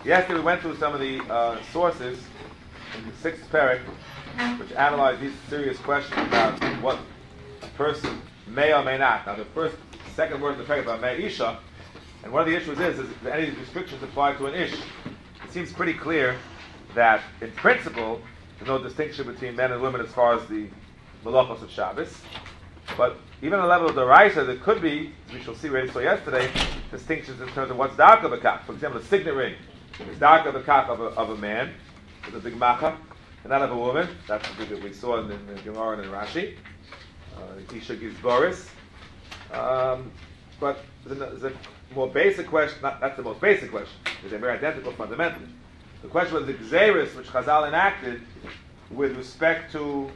Yesterday we went through some of the sources in the sixth parak, which analyze these serious questions about what a person may or may not. Now, the second word in the parak about may isha, and one of the issues is that any restrictions apply to an ish. It seems pretty clear that, in principle, there's no distinction between men and women as far as the malachos of Shabbos. But even on the level of the Raisa, there could be, as we shall see, we saw yesterday, distinctions in terms of what's dark of a kaf. For example, a signet ring is dark of a kaf of a man with a big macha, and that of a woman. That's what we saw in the Gemara and in Rashi. Isha gives Boris. But there's a more basic question. That's the most basic question. They're very identical fundamentally. The question was the Gzeris, which Chazal enacted with respect to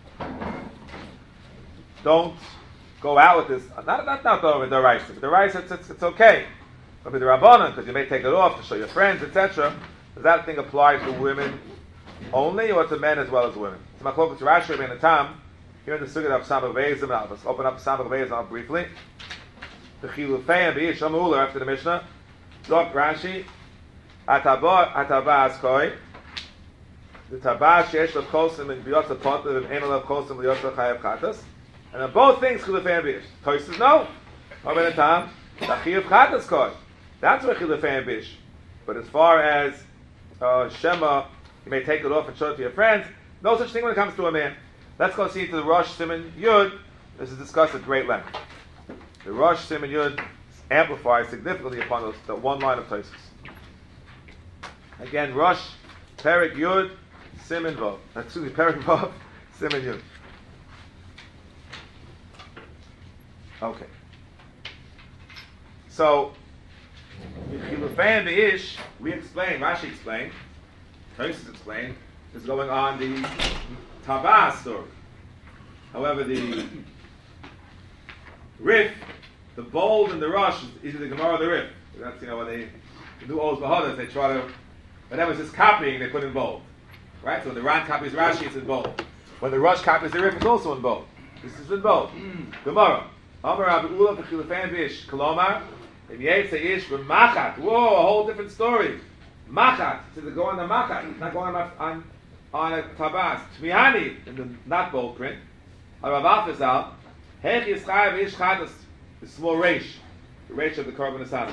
don't go out with this. Not over the rice. With the rice, it's okay. But with the Rabbanan, because you may take it off to show your friends, etc. Does that thing apply to women only, or to men as well as women? So Machlokes Rashi and Tam here in the Sugya of Samach Beizim. Let's open up Samach Beizim briefly. The Chilufei and Beish Shamuler after the Mishnah. Look, Rashi. Ataba Askoi. The Taba Shesh Lev Kosim and Biyotza Potter and Enel Lev Kosim Biyotza Chayav Chatas. And on both things, Chilufei and Beish. Toys no. Over the time, the Chayav Chatas Koi. That's where Chilufei and Beish. But as far as Shema, you may take it off and show it to your friends. No such thing when it comes to a man. Let's go see to the Rosh Siman Yud. This is discussed at great length. The Rosh Siman Yud amplifies significantly upon the one line of Tosfos. Again, Rosh, Perik Yud, Siman Vav. Excuse me, Perik Vav, Siman Yud. Okay. So, Chilufei and Beish, we explain, Rashi explained, Tosfos explained, is going on the Tabah story. However, the Rif, the bold and the rush is either the Gemara or the Rif. That's, when they do Oz Bahadas, they try to, whenever it's just copying, they put in bold. Right? So when the Ran copies Rashi, it's in bold. When the Rush copies the Rif, it's also in bold. This is in bold. Gemara. Amar Rabbi Ula v'chilufei and Beish. Kolomar. If Yetze Ish v'machat. Whoa, a whole different story. Machat. So they go on the machat. It's not going on a tabas. Tmihani, in the not bold print. Rav Afizal. Hech Yisrael v'ish chadas. The small reish. The reish of the Korban Asana.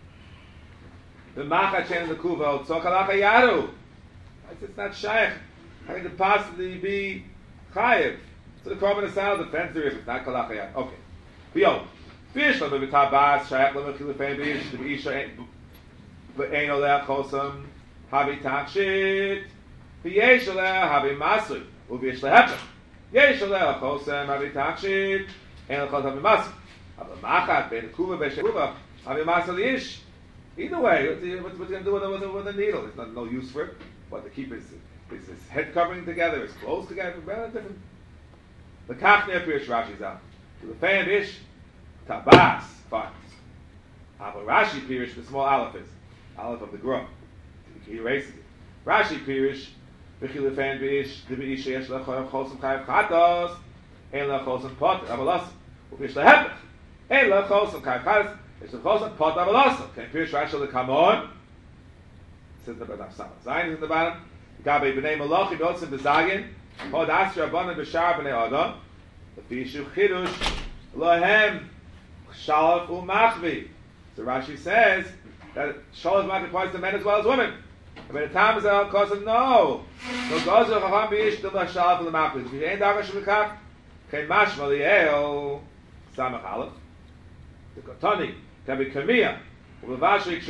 The machat chen in the kuva. Tzochalach yaru. It's not shaykh. How can it possibly be chayiv? So the Korban Asana defends the Rif. It's not kalach yaru. Okay. B'yom. Fish lo b'tabas shaykh lo b'chilufei b'ish. The b'isha v'ein oleh chosam. Havi takshit. V'yesh oleh havi masui. U'v'yesh lehepech. Yesh oleh chosam havi takshit. Ein lechos havi masui. Havi machat bein kuva bein shekuva. Havi masui li'ish. Either way, what's he going to do with a needle? There's no use for it. But to keep his head covering together, his clothes together, very different. The kachner pirish Rashi's out. To the fan ish, tabas, fine. But Rashi pirish, the small aleph is. Aleph of the grub. He erases it. Rashi pirish, v'chil fan bish, the bish yesh lechol chosam chayav chatos, ein lechosam pot, avalasam. U'bish lehepech. Ein lechosam chayav chatos, it's the chosam pot, avalasam. Can pirish Rashi come on? Says the Badaf Sama. Zayin is in the bottom. Gabe b'nei Malachi b'otzim b'zagin. Hod asher abanim b'shar b'nei Adam. L'fishu chidush lohem shalaf u'machvi. So Rashi says that shalaf u'machvi applies to men as well as women. And by the time is al kosim, no. No gozer chacham b'ish till shalaf u'machvi. If you ain't davar shemikach, chen mashma li'el samach aleph. The kotoni can be kamiyah. The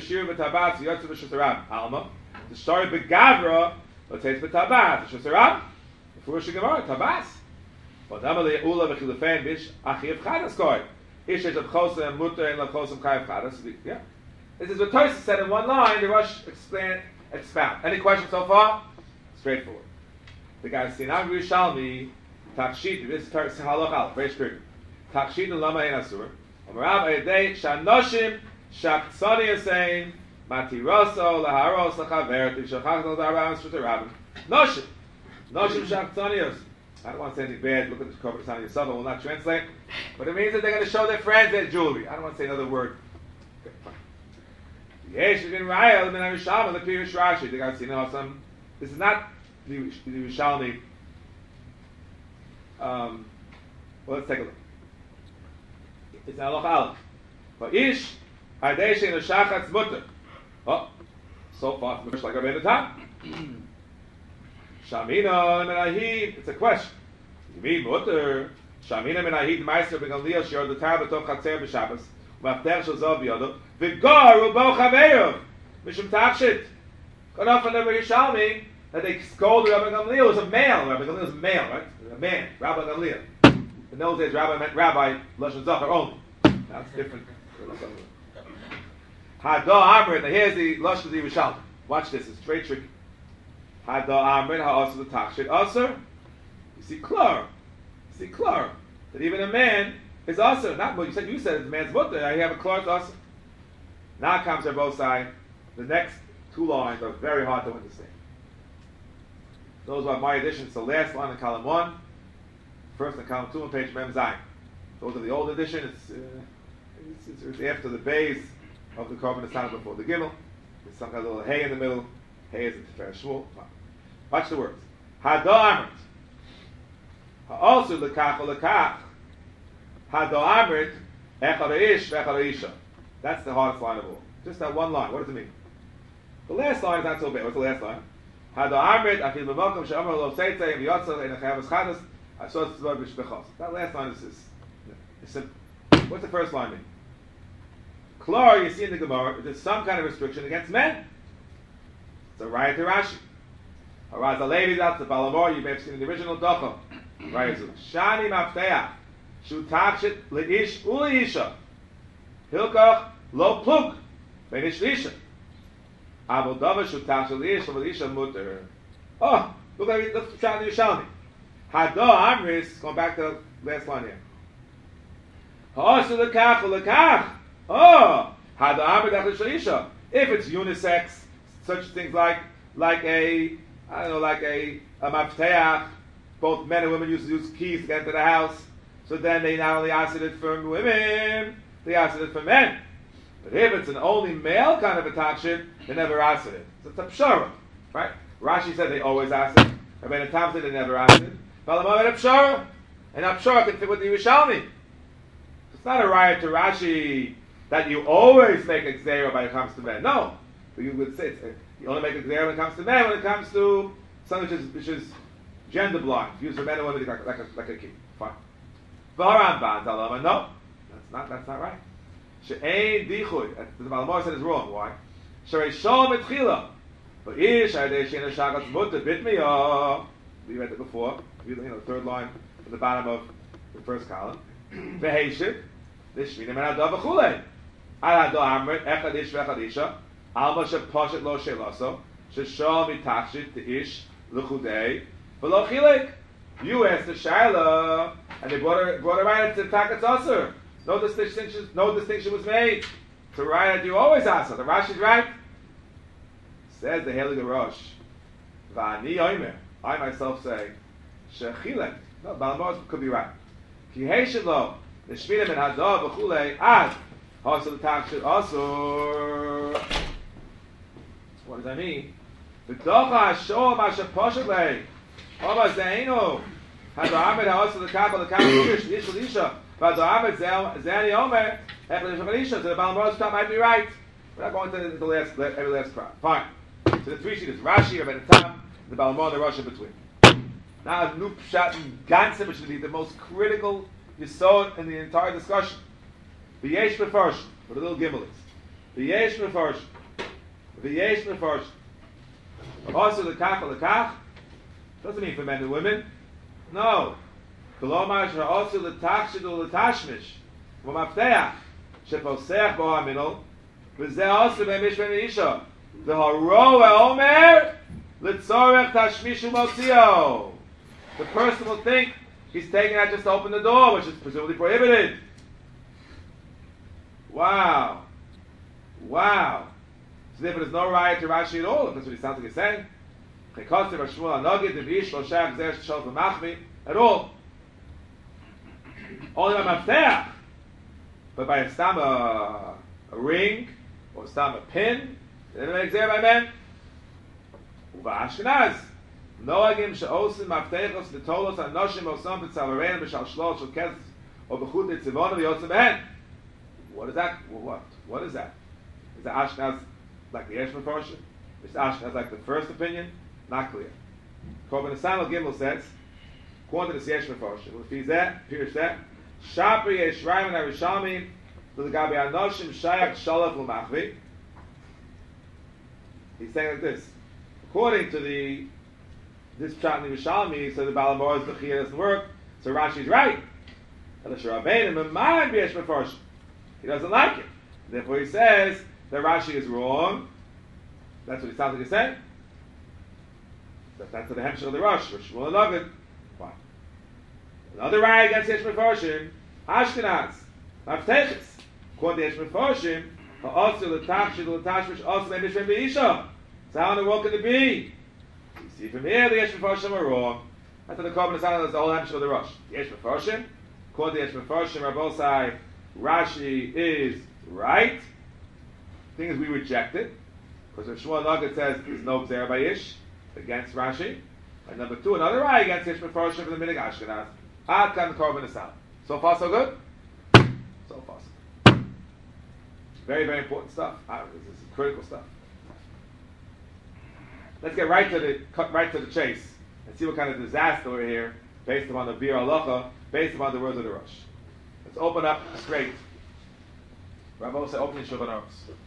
story begavra, let's say it's betabas. The shusarab, the furush gemara tabas. But amale ula v'chilufein bish achiv chadas koi. Ish of chosem muter and lachosem chayav chadas. Yeah, this is what Tosfos said in one line. The Rosh expound. Any questions so far? Straightforward. The guy Sinan Yerushalmi takshit. This is halach very strict. Takshit lama ein asur. Amarav ayedei shanoshim. Shaktsani is saying, Matiroso, Laharos, Lachavert, Shachachno, Darabam, Shutterabim. Noshim. Noshim Shaktsanios. I don't want to say anything bad. Look at the Korban Asana yourself. I will not translate. But it means that they're going to show their friends their jewelry. I don't want to say another word. Okay, fine. Yesh bin Raya, ben Yerushalmi, the Pirush Rashi. They got some. This is not the Yerushalmi. Well, let's take a look. It's an Aloch Aleph. But Ish, Adei Shein Shachatz Mutter. Oh, so far, it's like Rabbeinu Tam. Shamina Menahiv. It's a question. You mean Mutter? Shamina Menahiv Meister Begamliel Shior the Tar B'Tov Chatzer B'Shabbos. Mafter Shel Zov B'Yodo. V'Gar Ubo Chaveirov. Mishum Tavshit. Got off on the Yerushalmi that they scolded Rabbi Gamliel. It was a male. Rabbi Gamliel was a male, right? A man. Rabbi Gamliel. In those days, Rabbi meant Rabbi Lashon Zachar only. Now it's different. Hada Amrit. Now here's the Lashon of the Yerushalmi. Watch this. It's very tricky. Hada Amrit ha'asur the Tachshit asur. You see Klar. That even a man is asur. Not what you said. You said it's a man's mutter. I have a Klar to asur. Now comes on both sides. The next two lines are very hard to understand. Those are my additions. The last line in column 1, first in column 2 on page Mem Zayin. Those are the old edition. It's after the base of the Korban Nesanah before the Gimel. There's some kind of little hay in the middle. Hay is a Tiferes Shmuel. Watch the words. Hado Amrit. Ha'osu lekach u'lekach. Hado Amrit. Echad ish v'echad isha. That's the hardest line of all. Just that one line. What does it mean? The last line is not so bad. What's the last line? Hado Amrit. Afil b'mokum she'amar lo seitei v'yotzah ein achayav eschadas. Asos tzvah b'shbechos. That last line is simple. What's the first line mean? Klar, you see in the Gemara, there's some kind of restriction against men. It's a riot to Rashi. Haraz Alevi, that's the Balamor, you may have seen in the original Dochel. Right, Shani Mafteach, Shutachshit Leish Uleisha, Hilkoch Lo Pluk, Benish Lisha. Abel Dava Shutachshit Leish Uleisha Mutter. Oh, look at the Shani Yerushalmi. Hado Amris, going back to the last line here. Ha'asu lekach u'lekach. Oh, Hado Amrit Echad Shalisha. If it's unisex, such things like a mafteach, both men and women used to use keys to get into the house. So then they not only asked it for women, they asked it for men. But if it's an only male kind of a takshit, they never asked it. So it's a pshara, right? Rashi said they always asked it. Rabbeinu Tam said they never asked it. Balamah made a pshara, and that pshara can fit with the Yerushalmi. It's not a riot to Rashi that you always make a gzera when it comes to men. No, but you would say you only make a gzera when it comes to men. When it comes to something which is gender blind, used for men and women like a key. Fine. V'haramban, no, that's not right. She'ein dichuy. The Balamor said is wrong. Why? Sherei shalom etchila. But ish adei she'en shagatz mutter bit miyah. We read it before. The third line at the bottom of the first column. V'heishik. This shminim and adav v'chulei. Al hado amrit echad ish v'echad isha. Alma she'poshet lo she'laso. She'shal mitachshit te'ish l'chudei. V'lo chilek. You asked the Shaila, and they brought her right to Takatz Asur. No distinction was made. To right, you always ask her. The Rashi's right. Says the Heilige Rosh. V'ani oimer. I myself say, she'chilek. No, Balamor could be right. Ki heishet lo. The shminim and hadav v'chulei ad. Hasur l'takshit asur. What does that mean? V'docha hashor masha poshet lei. Oba zeinu. Hado Amrit ha'asur l'kabel ish l'isha. V'hado Amrit ze'ani omer. Echad ish l'isha. So the Balamor's top might be right. We're not going to every last part. Fine. So the three sheet is Rashi, Rabbeinu Tam, the Balamor, and the Rosh in between. Now, Nup Pshat and Gansim, which is the most critical yesod in the entire discussion. V'yesh mefarshim, what a little gimel is. V'yesh mefarshim. V'yesh mefarshim. Also l'kach, doesn't mean for men and women. No. K'lomar she'asu l'tachshid u'l'tashmish. V'mafteach. She'poseach bo ha'minol. V'zeh asu be'mish be'isha. The haro omer l'tzorech tashmishu motzio. The person will think he's taking that just to open the door, which is presumably prohibited. Wow. So therefore there's no riot to Rashi at all, if that's what he sounds like he's saying. At all. Only by mafteach. But by a ring, or stam a pin. They didn't make Xer by men. Uva Ashkenaz. Noagim she'osim maftechos v'tolos anoshim osam v'tzavarein b'shal shlosh shel kes or b'chut etzivonu v'yotzim behen. What is that? What is that? Is the Ashkenaz like the Yesh Mefarshim? Is Ashkenaz like the first opinion? Not clear. Korban Nesanel Gimel says, according to the Yesh Mefarshim, if he's there, here's that. Shapri Yeshraim and Arishamim l'gabi anoshim shayak shalach l'machvi. He's saying like this. According to this pshat in Yerushalmi, so the Balamor's Bechia doesn't work. So Rashi's right. He doesn't like it. Therefore, he says that Rashi is wrong. That's what he sounds like he's saying. That's the hemshech of the Rosh. Which will love it. Fine. Another raya against Yesh Mefarshim, Ashkenaz, Maftechis. According to Yesh Mefarshim, ha'asu l'tachshid l'tashmish asu le'mishvim be'isha. So how in the world can it be? You see from here the Yesh Mefarshim are wrong. That's what the Korban Nesanel is the whole hemshech of the Rosh. Yesh Mefarshim, according to Yesh Mefarshim, Rabbosai, Rashi is right. The thing is, we reject it because if Shmuel Nugget says there's no Gzer Bayish against Rashi, and number two, another eye against Yesh Mefarshim for the Minig Ashkenaz. Ad kan Korban Nesanel. So far, so good. So far, so good. Very, very important stuff. This is critical stuff. Let's get right to the chase and see what kind of disaster we're here, based upon the Bir Halacha, based upon the words of the Rosh. Let's open up straight. Rabbi said, open the Shulchan Aruch.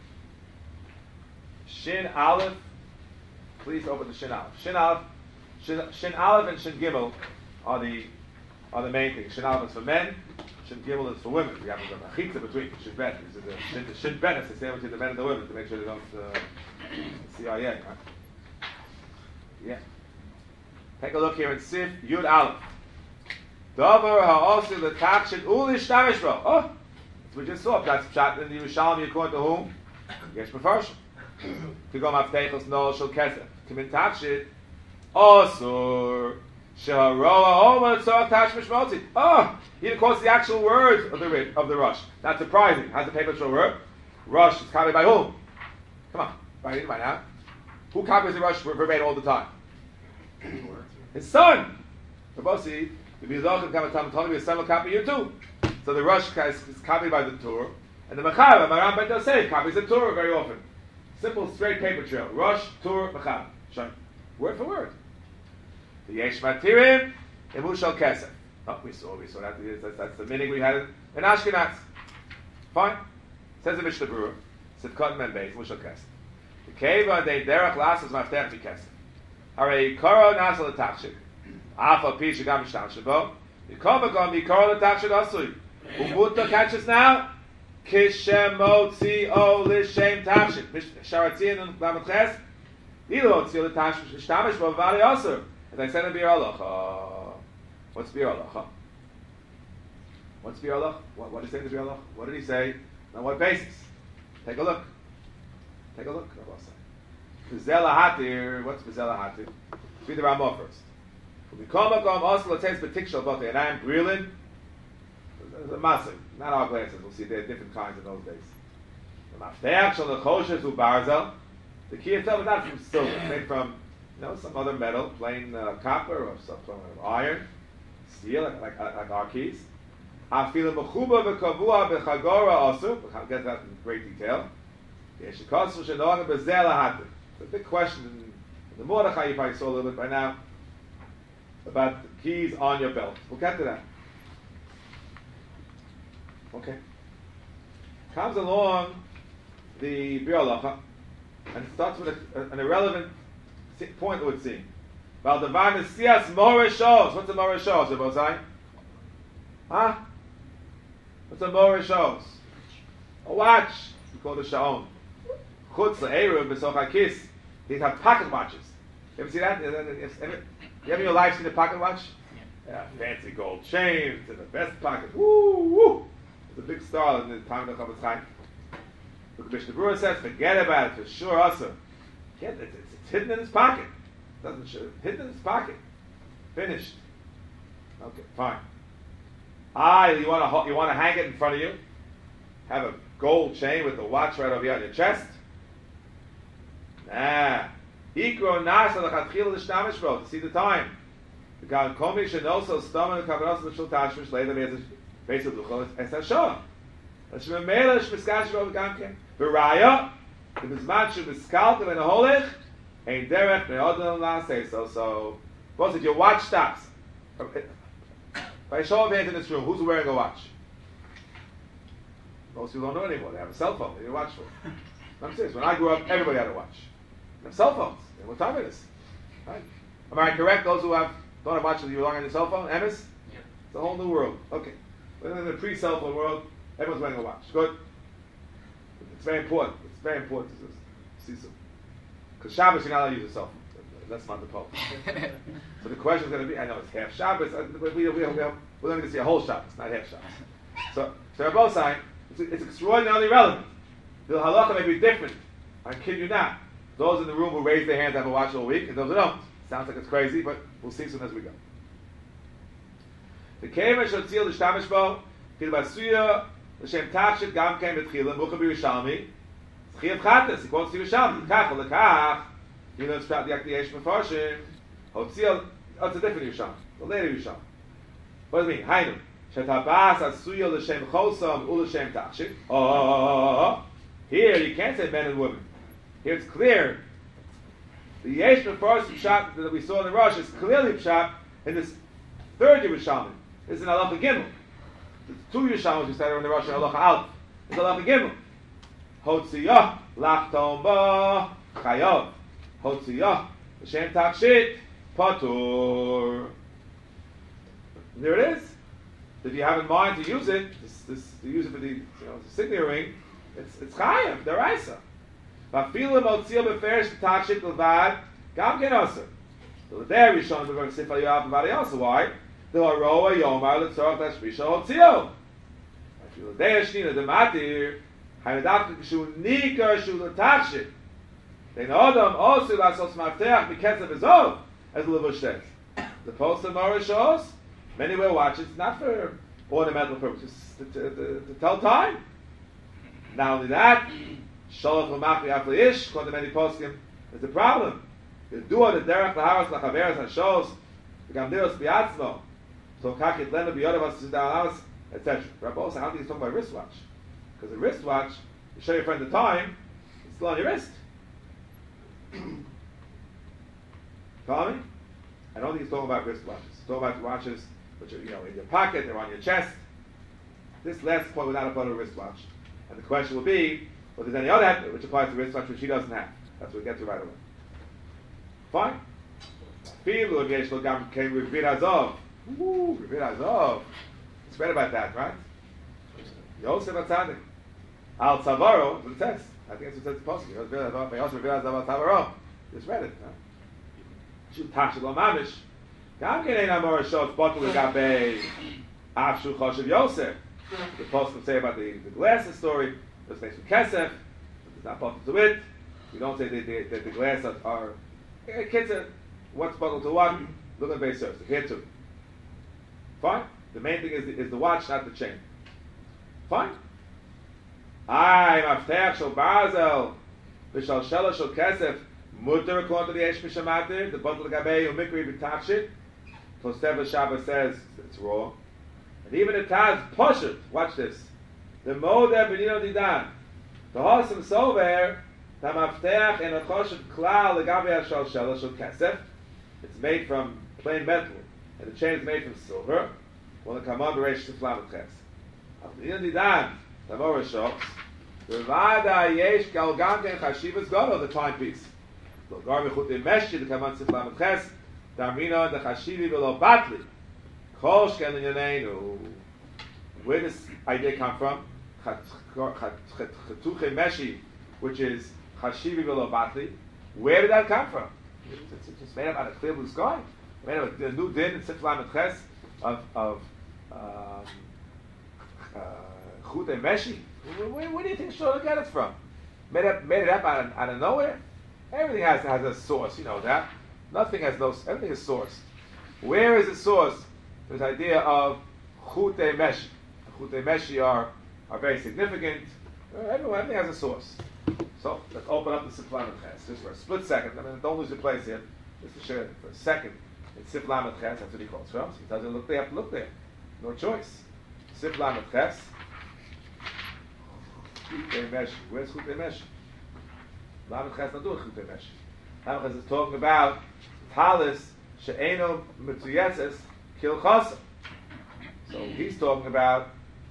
Shin Aleph. Please open the Shin Aleph. Shin Aleph and Shin Gimel are the main things. Shin Aleph is for men. Shin Gimel is for women. We have a chitza between Shin Bet. Shin Bet is the same between the men and the women to make sure they don't CIA, right? Yeah. Take a look here in Sif Yud Aleph. Davar ha'osu l'tachshid u'lishtamish bo. Oh, as we just saw. That's pshat in the Yerushalmi according to whom? Yesh Mefarshim. To go maftechos no shel kesef. Kimin tachshid osur sheharoa oma tzorach tachmish motzi. Oh, he didn't quote the actual words of the Rosh. Not surprising. How's the paper show work? Rosh is copied by whom? Come on, right in by now. Who copies the Rosh verbatim all the time? His son. Rabosi. The Bizalchim Kamatam told me a son will copy you too. So the Rosh is copied by the Torah, and the Mechaber, Maram Ben Yosef, copies the Torah very often. Simple, straight paper trail. Rosh, Torah, Mechaber. Shine. Word for word. The Yesh Matirim, Emushal Kesef. Oh, we saw that. That's the meaning we had in Ashkenaz. Fine. Says the Mishnah Berurah. Sivkot Men Beis, Emushal Kesef. The Keva, they Derech Lasses Maftech Kesef. Harei Koro Nasal Tachshik. Alpha P Shagam Shtam Shabo. You come again, you call the Tachshid Asui. Umuta catches now. Kishemotzi O Lishem Tachshid. Sharatzin and Lamatches. Ilo Tzil the Tachshid Shtamish Bo Vali Asur. As I said in Bir Halacha. What's Bir Halacha? What's Bir Halacha? What did he say in the Bir Halacha? What did he say? On what basis? Take a look. Take a look. V'zela Hatir. What's V'zela Hatir? Read the Ramah first. And I am grilling. There's a massive, not our glasses. We'll see there are different kinds in those days. The key itself is not from silver. It's made from some other metal, plain copper or some sort of iron, steel, like our keys. We'll get that in great detail. It's a big question. The Mordechai, you probably saw a little bit by now, about the keys on your belt. We'll get to that. Okay. Comes along the Bir Halacha, and it starts with an irrelevant point, it would seem. Valdavar Nesias Moreshos. What's a Moreshos, Rabosai? Huh? What's a Moreshos? A watch. We call it a Sha'on. Chutz Le'eruv B'soch HaKis. These have pocket watches. You ever see that? You ever in your life seen a pocket watch? Yeah, fancy gold chain, it's in the best pocket. Woo, woo! It's a big star in the time of the Chavetz Chaim. Look, Mishnah Berurah says, forget about it, for sure, also. It's hidden in his pocket. Doesn't show. Hidden in his pocket. Finished. Okay, fine. You want to hang it in front of you? Have a gold chain with a watch right over here on your chest. Nah. Ikro nasa l'chatchil l'shtamish bo, to see the time. The God komi should also stomach the kavanos l'shul tashmish later there's a base of luchol es hashah. L'shmemela shmiskash bo v'gamken. V'raya, the bizman shu miskaltem and a holech, ein derech me'odon l'aseh. So, suppose if your watch stops, by a show of hands in this room, who's wearing a watch? Most people don't know anymore. They have a cell phone. They need a watch for it. I'm serious. When I grew up, everybody had a watch. They have cell phones. And what time it is? Right? Am I correct? Those who don't have watches, you belong on your cell phone? Emes? Yeah. It's a whole new world. Okay. But in the pre-cell phone world, everyone's wearing a watch. Good. It's very important. It's very important to see some. Because Shabbos, you're not allowed to use a cell phone. That's not the Pope. So the question is going to be, I know it's half Shabbos, we're going to see a whole Shabbos, not half Shabbos. So they're both saying, it's extraordinarily relevant. The halacha may be different. I kid you not. Those in the room who raise their hands have a watch all week, and those who don't. Sounds like it's crazy, but we'll see soon as we go. The Kemer shall tzil l'shtamish bo, kil basuya, l'shem tachshit gam kem betchilim, mucha b'Yerushalmi, tzchiyav chates, he quotes Yerushalmi, kach l'kach, he learns about the Akdiyesh Mefarshim, Hotzil, it's a different Yerushalmi, the later Yerushalmi. What does it mean? Hainu, shetabas asuya l'shem chosam u'l'shem tachshit. Oh, here you can't say men and women. Here it's clear. The Yesh Mefarshim shot that we saw in the Rosh is clearly shot in this third Yerushalmi. This is in Halacha Gimel. The two Yerushalmis we said are in the Rosh and Halacha Aleph. It's Halacha Gimel. Hotziyah lachtom ba chayav. Hotziyah l'shem tachshit patur. There it is. If you have in mind to use it, to use it for the signature ring, it's chayav deraisa. Vafilu motziyah beferish tachshit levad gam ken aser. So there we show we're going to say Yoav and also why the Aroa Yomar Letzorach Tashmisha Hotzio. Vafilu de'ashnina dematir hayadak shu nikar shu letachshit. Then Adam also lasos mafteach because of his own, as the Levush says. The post of Morah shows many wear watches not for ornamental purposes, to tell time. Not only that, Sholach l'machli afli ish, according to many poskim, is the problem. The dua the derech laharas lachaveres hashos, the gamdiros biatzmo, so kakit lena biyodavas zidalamas, etc. Rabbi also, how do you talk about wristwatch? Because a wristwatch, you show your friend the time, it's still on your wrist. Follow me? I don't think he's talking about wristwatches. He's talking about watches which are, in your pocket, they're on your chest. This last point would not apply to a wristwatch. And the question will be, well, there's any other habit which applies to wristwatch which he doesn't have. That's what we get to right away. Fine. Filu Yesh Gam came with Vid Azov. Woo, Vid Azov. It's read about that, right? Yosef Atzadik. Al Tzavaro, what it says. I think that's what it says possibly. Yosef Vid Azov Al Tzavaro. Just read it. Shu Tachshit Lo Mamish. Gam Kenein Amor Shot Botu Legabe Avshu Choshev Yosef. The post will say about the glasses story. This makes with kesef. It's not bottled to it. We don't say that the glasses are kids. What's bottled to what? Look at the base service. Here too. Fine. The main thing is the watch, not the chain. Fine. Ay mafteach shel barzel v'shal shela shel kesef mutter according to the Yesh Mishamatir. The bottle gabei umikri v'tachshit. Tosef Shabbos says it's raw. And even the Taz Poshet, watch this. The Modeh Benino Didan. The Hosam Sover, the Mafteach and a Choshet Klal, the Gabi Hashal Shela Shel Kesef. It's made from plain metal. And the chain is made from silver. Well, the Kamon Beresh Tiflam Ches. Benino Didan, the Morah Shops. The Vada Yesh Galgante Chashivas Godo, the timepiece. The Garmi Chutim Meshi, the Kamon Tiflam Ches. The Amrina, the Chashivi Velo Batli. Where does this idea come from? Chatuche Meshi, which is Chashivi Velo Batli. Where did that come from? It's just made up out of clear blue sky. Made up a new din in Siflam Ches of Chute Meshi. Where do you think Shlomo got it from? Made it up out of nowhere. Everything has a source. You know that. Nothing has no. Everything is sourced. Where is the source? This idea of Chute Meshi. Chute Meshi are very significant. Everything has a source. So let's open up the Sif Lamed Ches just for a split second. I mean, don't lose your place here. Just to share for a second. It's Sif Lamed Ches. That's what he calls from. So he tells you, look, they have to look there. No choice. Sif Lamed Ches. Chutei Mesh. Where's Chutei Mesh? Lamed Ches not doing Chutei Mesh. Lamed Ches is talking about Talis she'eno mitzuyeses kil chasam. So he's talking about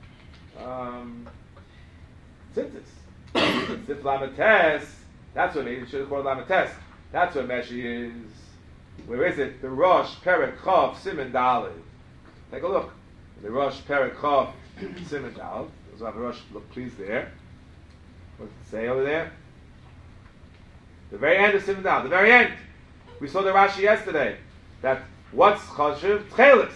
tzitzis. Sif Lamed Tes, that's what it means. You should have called Lamed Tes. That's what Meshi is. Where is it? The Rosh Perek Chav Siman Daled. Take a look. The Rosh Perek Chav Siman Daled. Those who have the Rosh, look please there. What does it say over there? The very end of Siman Daled. The very end. We saw the Rashi yesterday. That what's Chashiv? Tchelis.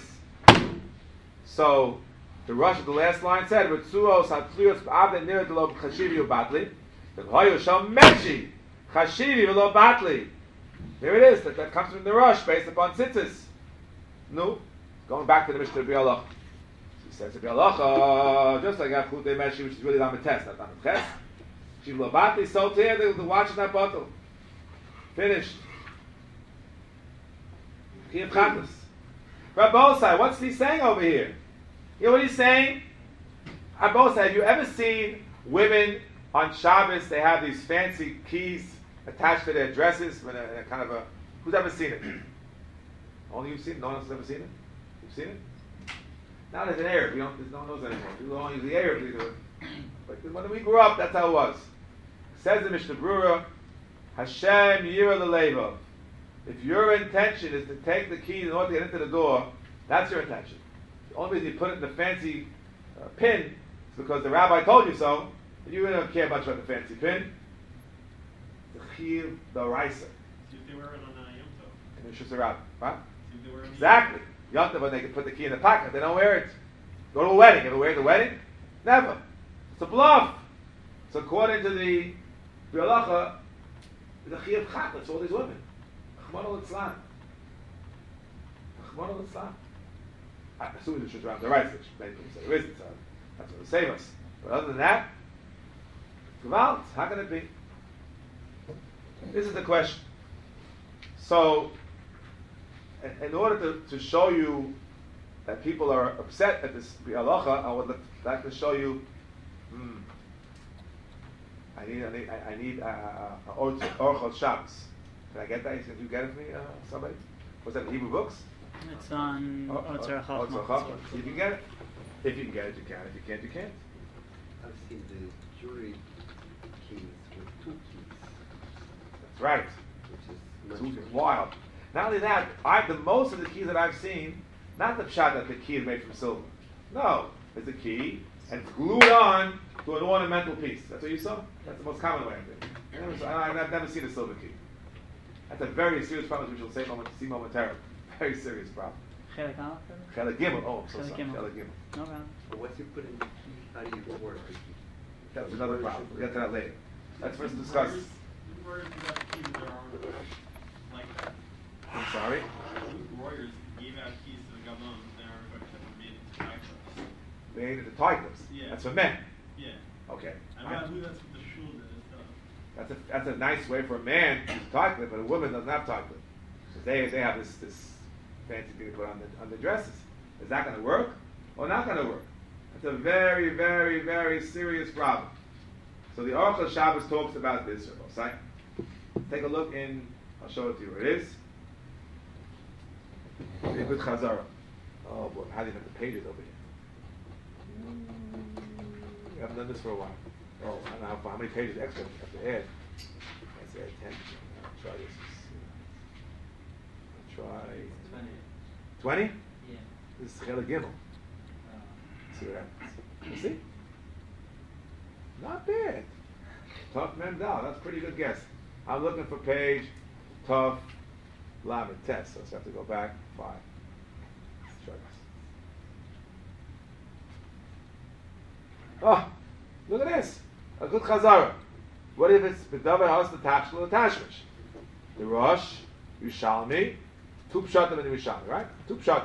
So the Rosh of the last line said, "Ritzuos hatzlios b'avdei nir d'lo chashivi u'batli." The Hoyo sham meshi chashivi v'lo batli. There it is. That comes from the Rosh based upon tzitzis. No, going back to the Mishnah Bialacha. He says to Bialacha, just like Chutei Meshi, which is really Lamed Tes, not Lamed Ches. Shiv lo batli. So here the watch in that bottle. Finished. Chiyuv Chatas. Rabbosai, what's he saying over here? You know what he's saying? Rabbosai, have you ever seen women on Shabbos? They have these fancy keys attached to their dresses. When they're kind of a, who's ever seen it? Only you've seen it? No one else has ever seen it? You've seen it? Now there's an Arab. No one knows anymore. People don't use the Arab to do it. But when we grew up, that's how it was. Says the Mishnah Brura, Hashem Yira L'Levav. If your intention is to take the key in order to get into the door, that's your intention. The only reason you put it in the fancy pin is because the rabbi told you so, and you really don't care much about the fancy pin. The Chiyuv D'Oraisa. See if they wear it on Yom Tov. And it's just a rabbi. Right? See if they wear it on Exactly. Yom Tov, when they can put the key in the pocket, they don't wear it. Go to a wedding. Ever wear the wedding? Never. It's a bluff. So according to the Bialacha, the Chiyuv Chatas, all these women. Chmano L'Tzlan. Chmano L'Tzlan. I assume it's just around the right, which many people say there isn't, so that's going to save us. But other than that, Gewalt, how can it be? This is the question. So, in order to show you that people are upset at this Bialacha, I would like to show you. I need Orchot Shabbos. Can I get that? Can you get it for me, somebody? Was that in Hebrew books? It's on Otzar Chachma. You can get it. If you can get it, you can. If you can't, you can't. I've seen the jewelry keys with 2 keys. That's right. Which is much Wild. Not only that, the most of the keys that I've seen, not the pshat that the key is made from silver. No, it's a key and it's glued on to an ornamental piece. That's what you saw? That's the most common way of it. I've never seen a silver key. That's a very serious problem, which we'll see momentarily. Very serious problem. Chelik Aleph? Chelik Gimel. Oh, I'm so Chelik sorry. Gimel. Chelik Gimel. No problem. But once you put in the key, how do you work the key? That's another problem. We'll get to that later. Let's first discuss. Who Royers got keys with their arms like that? I'm sorry. Who Royers gave out keys to the Gabon and everybody kept them made into tie clips? They needed the tie clips. Yeah. That's for men. Yeah. Okay. I don't know who that's with the shul that is done. That's a nice way for a man to use a tie clip, but a woman doesn't have tie clip. So they have this fancy thing to put on the dresses. Is that going to work or not going to work? That's a very, very, very serious problem. So the Aruch Shabbos talks about this. Take a look in. I'll show it to you where it is. A good Chazara. Oh boy, how do you have the pages over here? We haven't done this for a while. Oh, I don't know how many pages extra I have to add. Let's add 10. I'll try this. I'll try 20? Yeah. This is Chelik Gimel. See what happens. You see? Not bad. Tough Mendal. That's a pretty good guess. I'm looking for page Tough Lamed Tes. So I have to go back 5. Let's try this. Oh, look at this. A good Chazara. What if it's B'davar Has the Tachshel Tashmish? The Rosh, Yushalmi, 2 Pshatim and the Yushalmi, right? 2 Pshatim.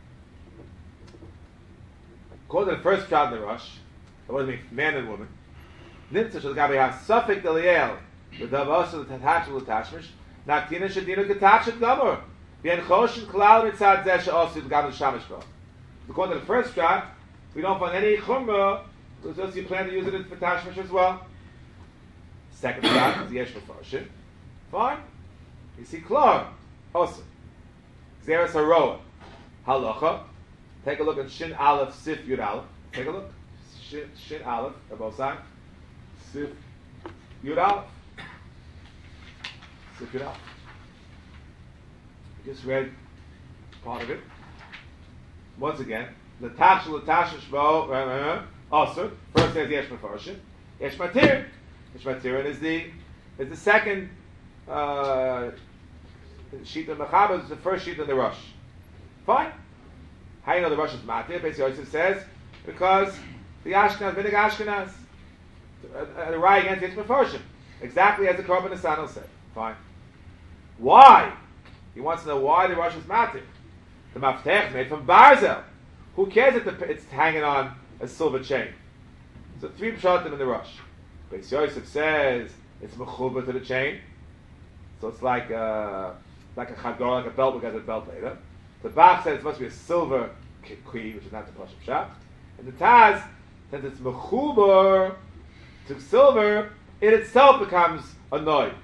According to the first Pshat in the Rosh, what does it mean? Man and woman. Nimtza shel gabi has suffik deliel. The davos the tatachul attachment. Naktina shadina katachet gamor. Bien choshen klal mitzad zeh she'osid gabi shamish bo. According to the first shot, we don't find any chumrah. Just you plan to use it for tashmish as well. Second shot is the yesh mefarshim. Fine. You see klal. Also. Xeris haroa. Halacha. Take a look at Shin Aleph, Sif Yud Aleph. Take a look. Shin Aleph, on both sides. Sif Yud Aleph. Sif Yud Aleph. We just read part of it. Once again, the Tashel, Shvo, also, first says Yesh Mefarshim. Yesh Matir. Yesh Matir is the second sheet of Mechaber, is the first sheet of the Rosh. Fine. How you know the Rosh is Matir? Beis Yosef says, because the Ashkenaz, Minig Ashkenaz, the Rai against Yesh Mefarshim. Exactly as the Korban Nesanel said. Fine. Why? He wants to know why the Rosh is Matir. The Maftech made from Barzel. Who cares if it's hanging on a silver chain? So 3 pshatim in the Rosh. Beis Yosef says it's mechuba to the chain, so it's like a chagor, like a belt, because it's a belt later. The Bach says it must be a silver key, which is not the Pashim Pshat. And the Taz, since it's mechuba to silver, it itself becomes a noi.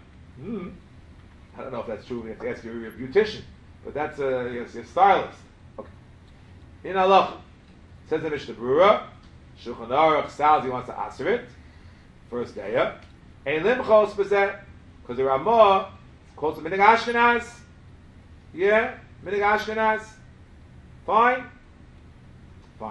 I don't know if that's true. We have to ask your beautician, but that's your stylist. Okay. In halacha, says the Mishnah Berurah, Shulchan Aruch Salz, he wants to answer it. First day, Ein limchos b'zeh, because the Ramah calls it Minig Ashkenaz. Yeah, Minig Ashkenaz. Fine. Good.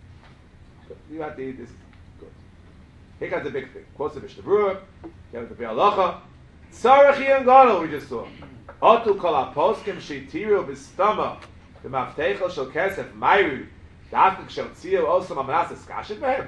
You have to eat this. Good. Here comes the big thing. Quotes the Mishnah Berurah. You have the Be'al Halacha. Tzarech and Gadol, we just saw. Otu kol ha-poskim sheitiru b'stama the maftechel shel kesef mayru dafik shel tzio osam amanas eskashet behem.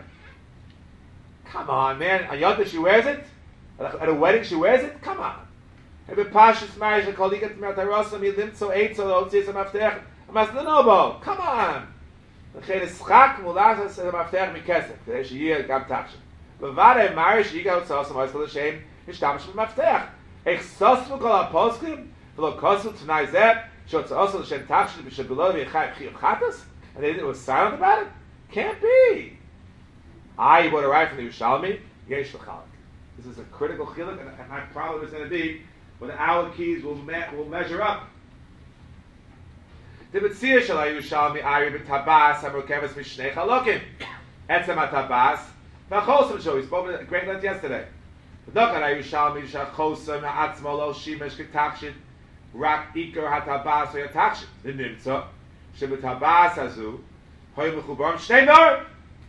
Come on, man. On Yom Tov she wears it? At a wedding she wears it? Come on. Every pashas marriage, called Igat Mertarosam, he lived so 8 so the Otzias Maftech. Amas Lenobo. Come on. The Chen is Schak Mulas Maftech Mikesef. Today she year Gam Takshin. But Vade marriage, she got Otzos, and Otzos Hashem, Hishtamish Maftech. Ich sosmu kol ha-poskim, v'lo kosu t'nai zeh, she'otzos Hashem Takshin, v'shebelow v'yechai chatas, and they were silent about it? Can't be. You bought a right from the Yerushalmi, Yesh L'chalik. This is a critical chiluk, and my problem is going to be when our keys will measure up. The Metzir shel Yerushalmi Ari b'tabas hamokeves mishnei chalokim. Etzem hatabas v'chosim shel. We spoke at great length yesterday. V'dokan Yerushalmi shachosim ha'atzmo lo shimesh k'takshit rak ikar hatabas v'yatakshit. The nimtza sheb'tabas hazu hoy mechubarim shnei nor.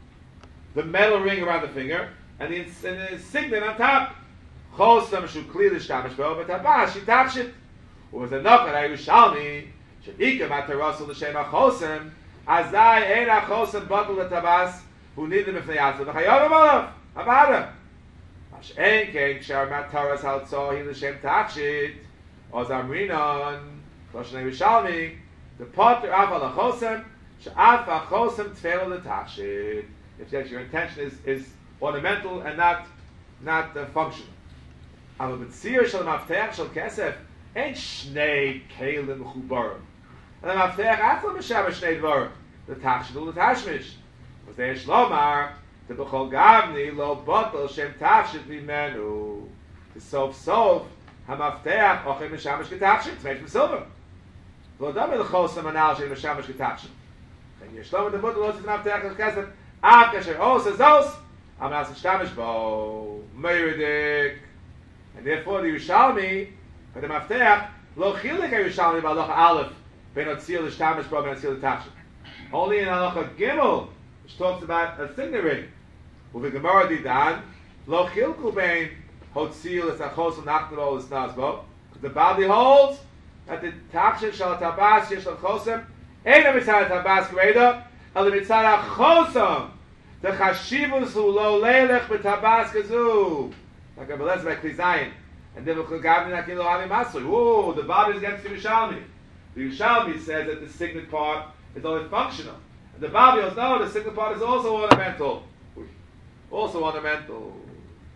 The metal ring around the finger and the signet on top. Chosam shu kli l'shtamish bo v'tabas shitakshit. Was a nokan Yerushalmi she'ikam atarosul l'shem ha'chosam azai ein ha'chosam batul l'tabas who need them if they answer the chayavam olav abada. Mash ein kein kshar mataras haltzohi l'shem takshit ozamrinon Chosam Yerushalmi the potter af ha'chosam she'af ha'chosam tfelo l'takshit. If your intention is ornamental and not functional. Aber Betzir shel Maftech shel Kesef ain't shnei kelim chubarim. And the Maftech after Meshaber shnei dvarim. The Tachshit the Tashmish. Was there Shlomar the Bechol Gavni lo botol shem Tachshit mimenu. The sof HaMaftech ochem Meshaber Tachshit. It's made from silver. Lo dam el chosam anal shem Meshaber Tachshit. And Yeshlomo the botol los is Maftech shel Kesef. After Os is Os, I'm not Shtamish Bo, Meridik. And therefore the Yerushalmi, for the Maftech, Lo Chilik Yerushalmi Balacha Aleph, Ben Otzil Shtamish Bo, Ben Otzil Tachshit. Only in Halacha Gimel, which talks about a signet ring, with the Gemara Didan, Lo Chilku Ben Hotzil is Achos and Nachnol is Nazbo, because the Bali holds that the Tachshit Shal Tabas Yesh Lachosem, Ein Mitzad Tabas Greda, El Mitzad Achosam. The chashivus hu lo leilech b'tabas kazu. Like a belez by Klizayin. And then we'll gavni like lo havi masu. Oh, the Bab is against the Yerushalmi. The Yerushalmi says that the signet part is only functional. And the Bab goes, no, the signet part is also ornamental. Also ornamental.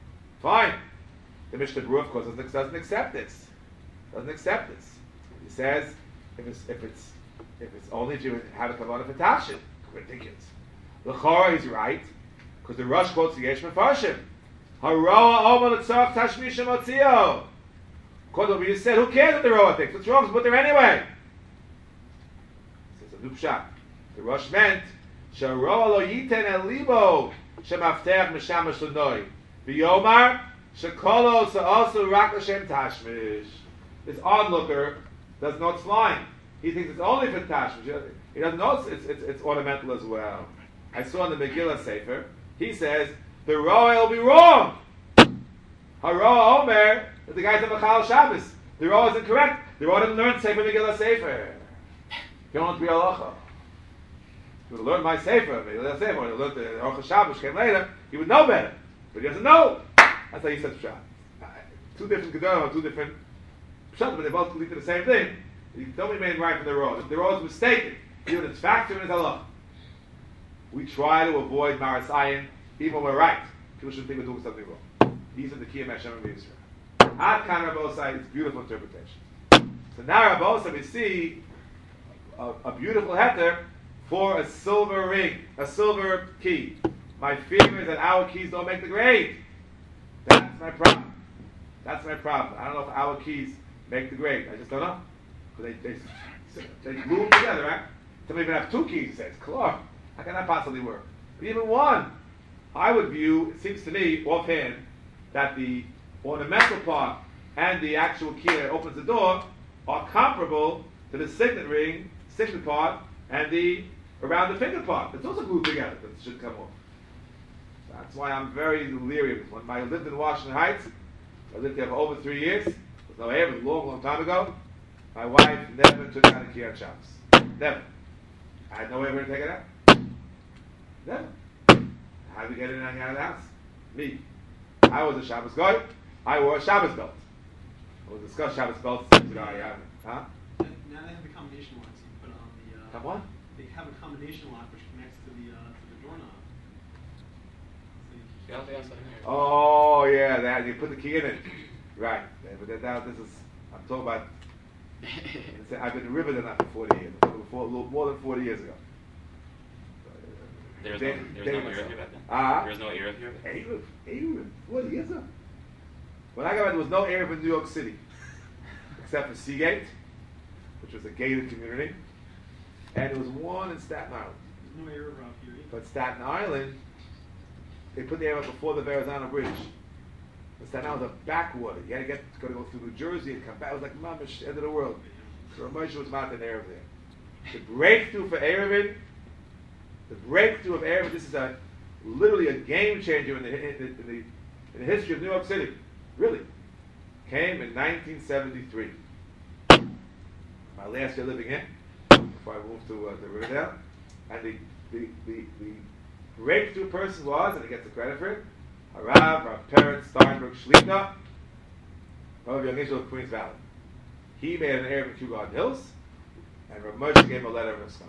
Fine. The Mishnah Berurah, of course, doesn't accept this. Doesn't accept this. He says if it's only if you have a kavanah for tafshin, ridiculous. The Chora is right because the Rosh quotes the Yesh Mefarshim. Haroa Omer L'Tzarach Tashmisha Motzio. According to what you said, who cares what the Roa thinks? What's wrong? It's put there anyway. It's a new pshat. The Rosh meant Sharoa Lo Yiten El Libo Shemafteach Mishamash L'Noi V'Yomar Shekolo Sa'asu Rak L'Shem Tashmish. This onlooker doesn't know it's flying. He thinks it's only for tashmish. He doesn't know it's ornamental as well. I saw in the Megillah Sefer, he says, the Roa will be wrong. Haroa Omer, that the guy's a Machal Shabbos. The Roa is incorrect. The Roa didn't learn Sefer Megillah Sefer. You don't be halacha. He would learn my Sefer, Megillah Sefer, or he learned the Orcha Shabbos came later, he would know better. But he doesn't know. That's how he said Pshat. Two different Gedolim, two different Pshat, but they both lead to the same thing. You don't be made right from the Roa. If the Roa is mistaken, even its factor and its halacha. We try to avoid Maras Ayin, even when we're right. People shouldn't think we're doing something wrong. These are the Kiyam Hashem and Yisrael. Ad Kan Rabbosai, it's beautiful interpretation. So now Rabbosai, we see a beautiful heter for a silver ring, a silver key. My fear is that our keys don't make the grade. That's my problem. That's my problem. I don't know if our keys make the grade. I just don't know. Because they glue them together, right? Some even have two keys, he says. Klar. How can that possibly work? But even one, I would view, it seems to me, offhand, that the ornamental part and the actual key that opens the door are comparable to the signet part, and the around the finger part. It's also glued together. That should come off. That's why I'm very leery of it. When I lived in Washington Heights, I lived there for over 3 years. It was no air, it was a long, long time ago. My wife never took out a key on Shabbos. Never. I had no way to take it out. Never. How did we get in and out of the house? Me. I was a Shabbos guy. I wore a Shabbos belt. We'll discuss Shabbos belts. Huh? Now they have the combination lock, so you put it on the. Have what? They have a combination lock which connects to the doorknob. So Oh yeah, that you put the key in it. Right. But now this is. I'm talking about. I've been riveted on that for 40 years. More than 40 years ago. There was no Erev here back then? There was no Erev here back then? Erev. 40 years ago. When I got back, there was no Erev in New York City. Except for Seagate, which was a gated community. And there was one in Staten Island. there's no Erev out here either. But Staten Island, they put the Erev before the Verrazano Bridge. But Staten Island was a backwater. You had to go through New Jersey and come back. It was like mamish, end of the world. So Moshe was not an Erev there. The breakthrough for Erevin, the breakthrough of Erevin, this is literally a game changer in the history of New York City. Really. Came in 1973. My last year living here, before I moved to Riverdale. And the breakthrough person was, and he gets the credit for it, Rav Peretz Steinberg Shlita, Rav Young Israel of Queens Valley. He made an Erev in Kew Garden Hills, and Rav Moshe gave him a letter of Niskam.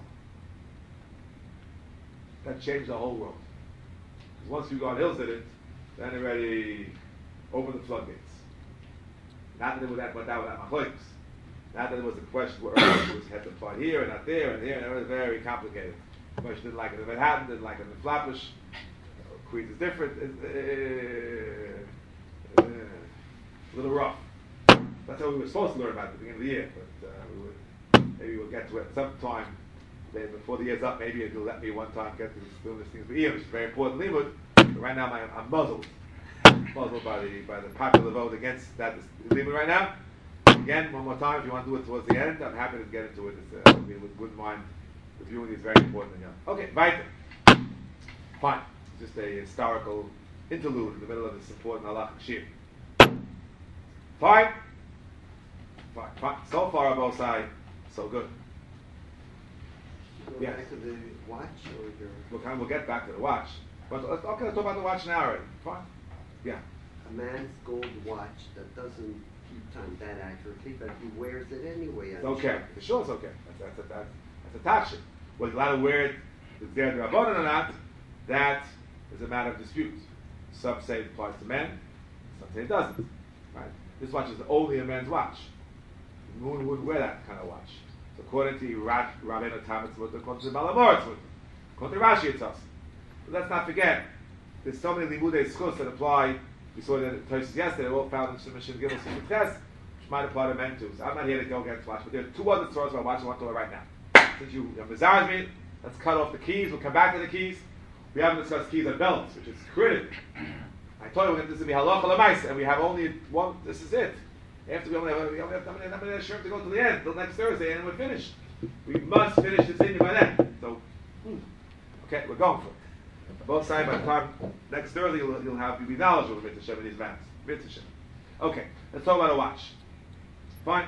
That changed the whole world. Because once Kew Garden Hills did it, then it already opened the floodgates. Not that it was that machlokes. Not that it was a question where it was had to fight here and not there and here, and it was very complicated. Moshe didn't like it in Manhattan, didn't like it in Flatbush. Queens is different. A little rough. That's how we were supposed to learn about it at the beginning of the year, but maybe we'll get to it sometime. Before the year's up, maybe you'll let me one time get to doing these things for Ian, which is very important limud. But right now I'm muzzled by the popular vote against that limud right now. Again, one more time, if you want to do it towards the end, I'm happy to get into it. We wouldn't mind reviewing these very important things. Okay, weiter. Fine. Just a historical interlude in the middle of this important halachic shir. Fine. So far on both sides, so good. Go Yes. back to the watch or your We'll get back to the watch. But let's talk about the watch now already. Fine. Yeah. a man's gold watch that doesn't keep time that accurately, but he wears it anyway. It's okay. For sure it's okay. That's a takshin. Whether he's allowed to wear it, the Rabbanan or not, that is a matter of dispute. Some say it applies to men, Some say it doesn't. Right? This watch is only a men's watch. The moon wouldn't wear that kind of watch. So according to Rabbeinu Tam, it's mutter. According to the Malamor, it's mutter. According to Rashi, it's us. But let's not forget, there's so many limudei schus that apply. We saw that in Tosis yesterday. They're all found in Shemeshin Gimel Sifut Tes, which might apply to men too. So I'm not here to go against watch, but there are two other stories about watch I want to talk about right now. Since you have bizarres me, let's cut off the keys. We'll come back to the keys. We haven't discussed keys and belts, which is critical. I told you this will be halacha l'maisa, and we have only one. This is it. After we only have a shirt to go to the end till next Thursday, and we're finished. We must finish this thing by then. So, okay, we're going for it. Both sides. By the time next Thursday, you'll be knowledgeable of Mitzvah Shem in these vans. Mitzvah Shem. Okay, let's talk about a watch. Fine.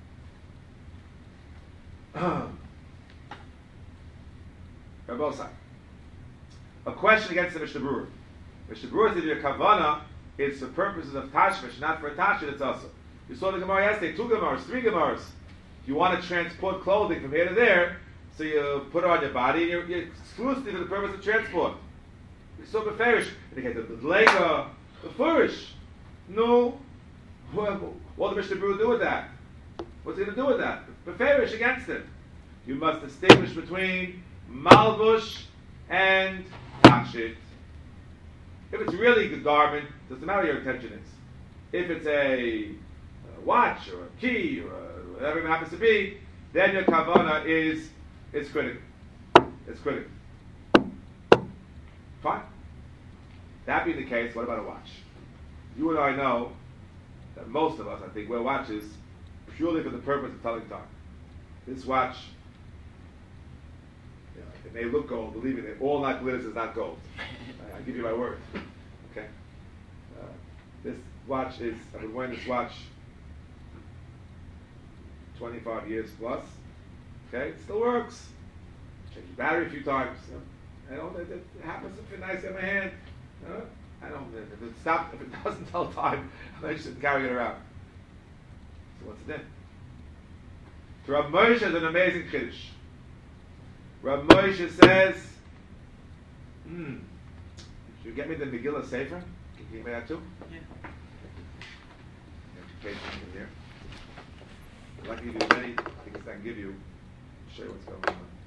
By both sides. A question against the Mishnah Berurah. Mishnah Berurah said your kavana is for purposes of tashmish, not for a tashmish. It's also. You saw the Gemara yesterday, 2 Gemaras, 3 Gemaras. You want to transport clothing from here to there, so you put it on your body, and you're exclusively for the purpose of transport. You saw the farish, in the case of the lega, the furish. No. What did Mishnah Berurah do with that? What's he going to do with that? The farish against it. You must distinguish between malbush and tashit. If it's really a good garment, doesn't matter what your intention is. If it's a watch or a key or whatever it happens to be, then your kavana is critical. It's critical. Fine. That being the case, what about a watch? You and I know that most of us, I think, wear watches purely for the purpose of telling time. This watch, it may look gold, believe me, all not glitters is not gold. I give you my word. Okay. This watch is, I've been wearing this watch 25 years plus. Okay, it still works. Change the battery a few times. It happens to fit nice in my hand. I don't. If it doesn't tell time, I shouldn't carry it around. So what's it then? So Rav Moshe is an amazing kiddush. Rav Moshe says, should you get me the Megillah Sefer? Can you give me that too? Yeah. Pages in here. I'd like to give you many things I can give you to show you what's going on.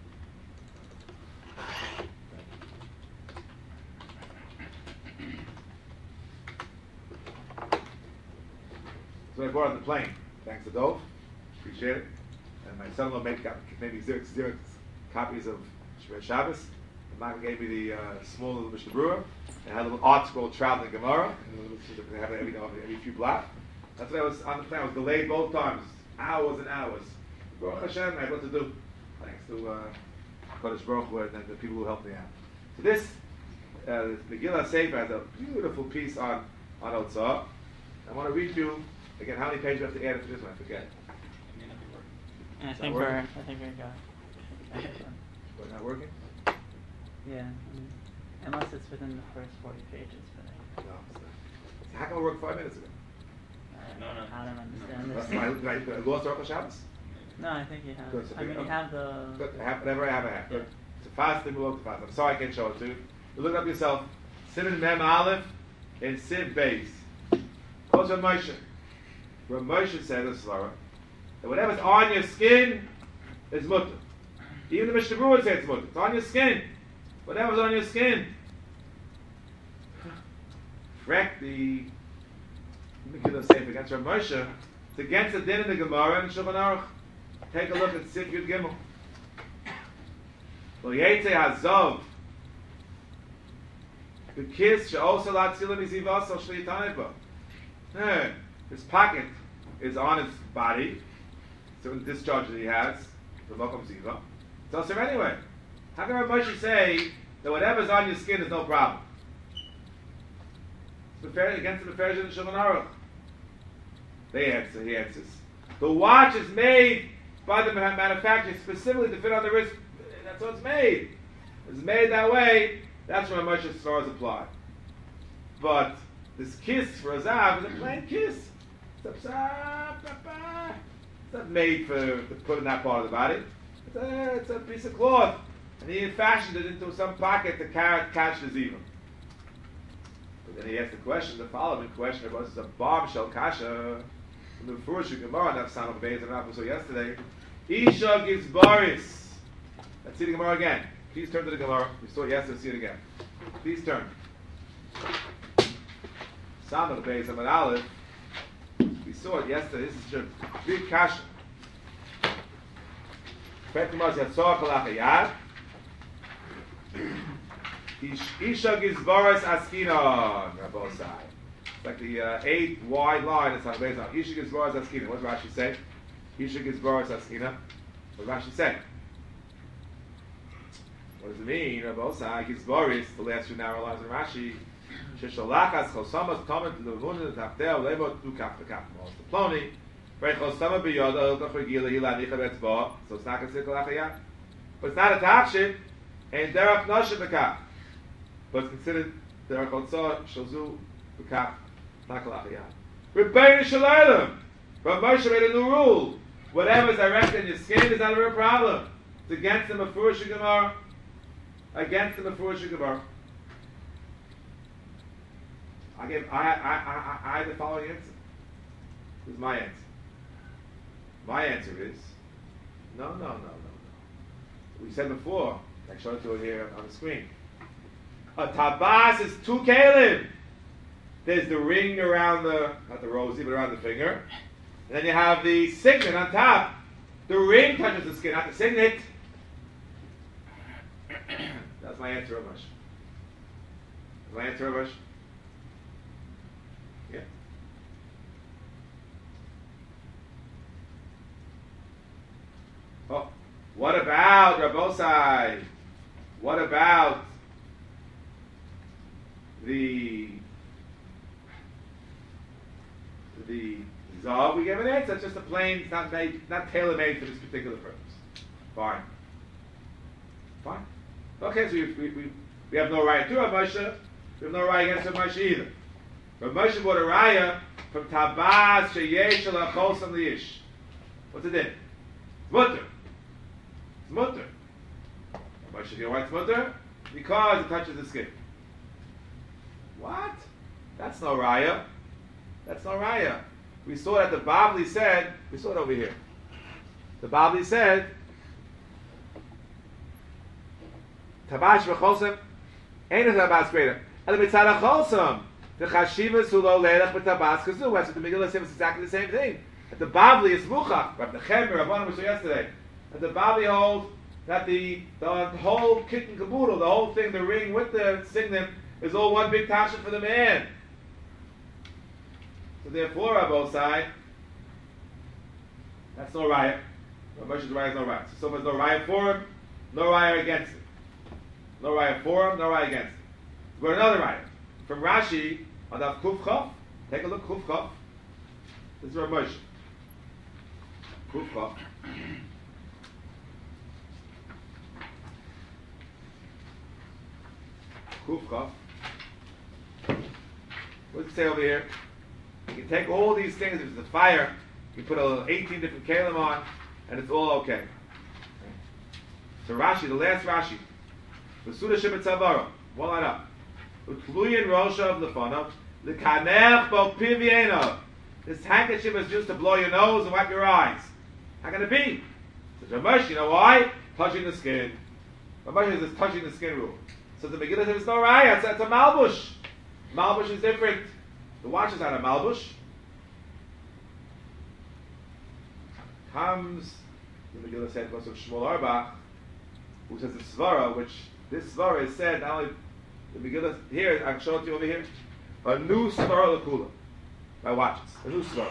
So I bought on the plane. Thanks to Dov. Appreciate it. And my son-in-law made maybe Xerox copies of Shemir Shabbos. And Michael gave me the small little Mishnah Berurah. And had a little art scroll traveling Gemara. And they have it every few blocks. That's what I was on the plane. I was delayed both times. Hours and hours. Baruch Hashem, I had what to do. Thanks to Kodesh Baruch Hu and the people who helped me out. So this Megillah Sefer has a beautiful piece on Otzah. I want to read you again. How many pages do I have to add to this one? I forget. I think we're good. We're not working? Yeah. Unless it's within the first 40 pages. But No. So how come I worked 5 minutes ago? I don't understand this. I lost Rosh Hashanah? No, I think you have. Good, so I mean, you have the. Good. Whatever I have, I have. Good. It's a fast thing below the fast. I'm sorry I can't show it to you. You look it up yourself. Simon Mem Aleph and Siv Beis. Quotes Rav Moshe. Rav Moshe said this, Laura, that whatever's on your skin is mutter. Even the Mishnah Berurah says it's mutter. It's on your skin. Whatever's on your skin. Correct the Megillah Sefer against Rav Moshe. It's against the din in the Gemara and Shulchan Aruch. Take a look at Sif Yud Gimel. Lo Yetze Hazov. The kiss she'osa latzila mizivasa shli'yitaneba. His pocket is on his body, so the discharge that he has, the Mokum Ziva. It's also anyway. How can Rav Moshe say that whatever's on your skin is no problem? It's against the Meferish and the Shulchan Aruch. He answers. The watch is made by the manufacturer specifically to fit on the wrist. That's what it's made. It's made that way. That's why Moshe's stars apply. But this kiss for a zav is a plain kiss. It's not made to put in that part of the body. It's a piece of cloth. And he fashioned it into some pocket to catch the ziva. Then he asked the following question. It was a bombshell kasha from the Furush Gemara. That's Sam of Beis and Rav saw yesterday. Isha gives baris. Let's see the Gemara again. Please turn to the Gemara. We saw it yesterday. See it again. Please turn. Sam of Beis and Aleph. We saw it yesterday. This is a big kasha. Isha gives baris askinon. Rabosai. It's like the 8 wide line. It's not based on Isha gives baris askinon. What does Rashi say? Isha gives baris askinon. What does Rashi say? What does it mean? Rabosai gives baris. The last few narrow lines in Rashi. Shesholachas chosamas tomet levunin tafteo levot tu kaf lekaf. Well, it's the ploni. Right, chosama biyoda ilka chagila hilanicha betzba. So it's not considered kalachayat. But it's not a tachshit. And derech noshe bekaf. But it's considered derech otza shozu bekaf. Not kalachayat. Rebbeinu shalaylam. But Moshe made a new rule. Whatever is erect in your skin is not a real problem. It's against the Mefurish Gemara. Against the Mefurish Gemara. I have the following answer. This is my answer. My answer is no. We said before, I showed it to you here on the screen. A tabas is 2 kalim. There's the ring around not the rosy, but around the finger. And then you have the signet on top. The ring touches the skin, not the signet. That's my answer, Ramesh. My answer, Ramesh. Yeah. Oh, what about Rabosai? What about the Zav? We gave an answer. It's just a plain. It's not made, not tailor made for this particular purpose. Fine. Okay, so we have no right to Rav Moshe. We have no right against Rav Moshe either. Rav Moshe bought a raya from Tabas sheyesh ala chosam liish. What's it in? It's mutter. It's mutter. Rav Moshe, you know why it's mutter? Because it touches the skin. What? That's no raya. That's no raya. We saw that the Bavli said. We saw it over here. The Bavli said, Tabash v'chosam ain't a tabas greater. And the mitzvah chosam. The chashiva sulo leilach b'tabas kazu. That's what the Megillah says. It's exactly the same thing. At the Bavli is muchach. Rabbi Nechemia, Rabbanan, we saw yesterday. At the Bavli holds that the whole kit and caboodle, the whole thing, the ring with the signet, is all one big tasha for the man. So therefore, Rabosai, that's no raya. Rav Moshe's raya is no raya. So there's no raya for him, no raya against it. No raya for him, no raya against it. But another raya. From Rashi, on that Kuf Chaf, take a look, Kuf Chaf. This is Rav Moshe. Kuf Chaf. Kuf Chaf. What does it say over here? You can take all these things, if it's a fire, you put 18 different kalim on, and it's all okay. So Rashi, the last Rashi, V'suda Shibet Tzavara, one line up. U'tluyin Rosha of Lefanav, L'kanech bo piv. This handkerchief is used to blow your nose and wipe your eyes. How can it be? So Ramesh, you know why? Touching the skin. Ramesh is this touching the skin rule. So the Megillah says it's no raya, it's a malbush. Malbush is different. The watch is not a malbush. Comes the Megillah said because of Shmuel Arbach, who says the svara, which this svara is said not only the Megillah here. I'll show it to you over here. A new svara lekula by watches. A new svara.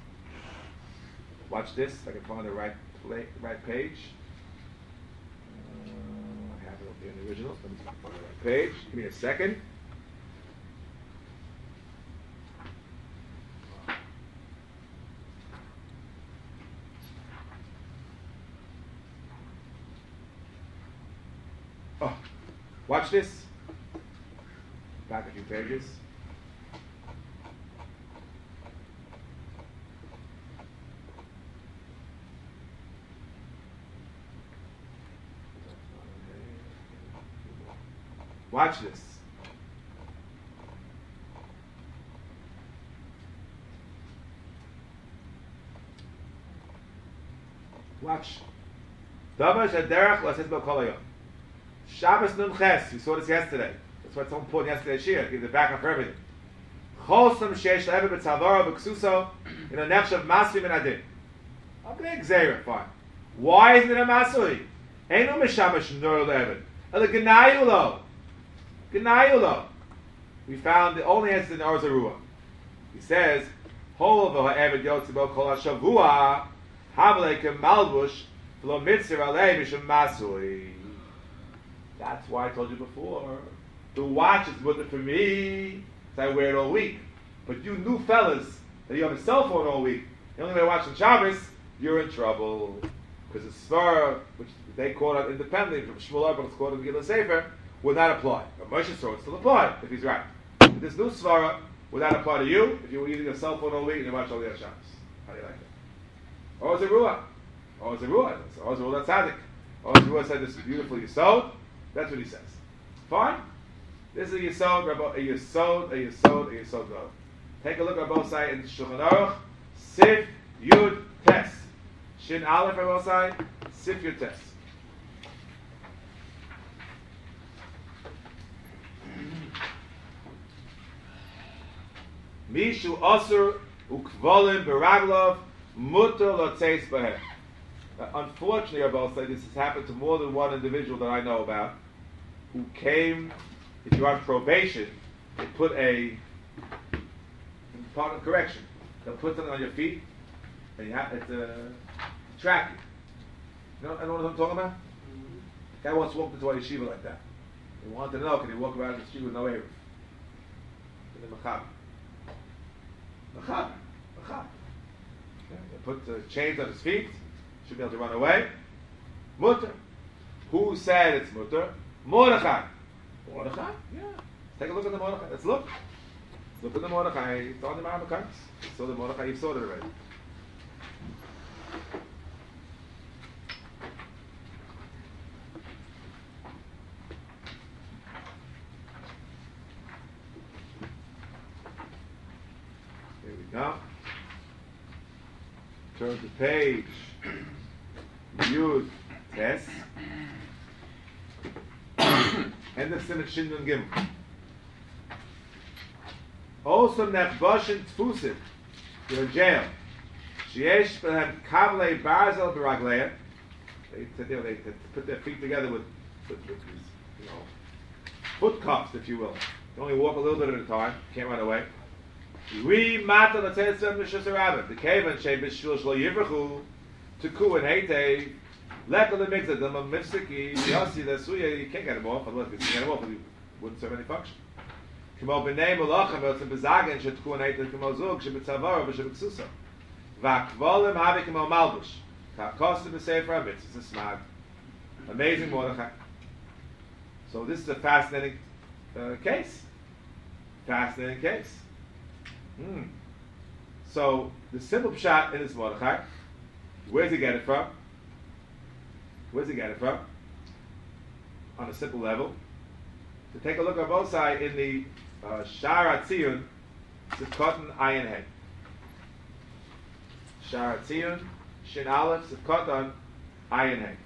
Watch this. If I can find the right page. I have it up here in the original. Let me find the right page. Give me a second. Oh, watch this. Back a few pages. Watch this. Watch. Damash Aderech Lasis B'Kolayom. Shabbos Nun Ches. We saw this yesterday. That's why it's so important yesterday. Shia give the backup for everything. Chosam Sheish Le'Evet B'Tzavara B'Ksuso in a Nechshav Masri Min Adin. Okay, Xera, fine. Why isn't it a Masri? Ain't no Mishamash Nur Le'Evet. Ela Gnayulo. Gnayulo. We found the only answer in Orzarua. He says, Hol V'Ha'evet Yotzibo Kol HaShavua Havleike Malbush V'lo Mitzir Alei Misham Masri. That's why I told you before. The watch is good for me, so I wear it all week. But you new fellas, that you have a cell phone all week, the only way to watch on Shabbos, you're in trouble. Because the Svar, which they quote out independently from Shmuel Arba, it's quoted in the Gila Sefer, would not apply. But Moshe Svar would still apply, if he's right. But this new Svara would not apply to you if you were using a cell phone all week and you watch all the other Shabbos. How do you like that? Or is it Ruah? Or is it Ruah? Or is it Ruah Tzaddik? Or is it Ruah said this is beautiful Yisod? That's what he says. Fine? This is a Yisod, a Yisod Go. Take a look at both sides in Shulchan Aruch. Sif Yud Tes. Shin Aleph on both sides. Sif Yud Tes. Mishu Asur Ukvolim Beraglov Mutter Lotzeis Bahem. Unfortunately, I both say this has happened to more than one individual that I know about who came. If you're on probation, they put a part of correction. They'll put something on your feet, and you have it's a track. You know, I know what I'm talking about. Guy once walked into a yeshiva like that. He wanted to know, can he walk around the street with no eruv? In the Machab. They put chains on his feet. Should be able to run away. Mutter. Who said it's mutter? Mordechai. Mordechai? Yeah. Take a look at the Mordechai. Let's look. Let's look at the Mordechai. It's on the Ma'amakaris. You saw the Mordechai. You saw it already. Here we go. Turn to page Yud Tes. End of Simon Shindon Gimel. Also Nechboshin Tfusim. You're in jail. Sheyesh Behem Kavlei Barzel Beragleya. They put their feet together with these, foot cuffs, if you will. They only walk a little bit at a time. Can't run away. We mata the Tetzem Mishusarabim. The Kavan Shem Bishul Shlo Yivrachu. Tuku and Heite. Lekal the Mixed. The Mifsiki. Yossi the Suya. You can't get them off. Otherwise, you can't get them off. You wouldn't serve any function. Kimo b'nei Malachim. It's in Bezagen. Shetuku and Heite. Kimo Zug. Shebetzavara. Shebeksusa. Vakvolim Havi Kimo Malbush. Kakosim B'Sefer Amitz. It's a smag. Amazing Mordechai. So this is a fascinating case. Fascinating case. So the simple pshat in this Mordechai, where's he get it from? Where's he get it from? On a simple level. To take a look on both sides in the Shara Tziyun, Sivkotan Ayin Head. Shara Tziyun, Shin Aleph, Sivkotan Ayin Head.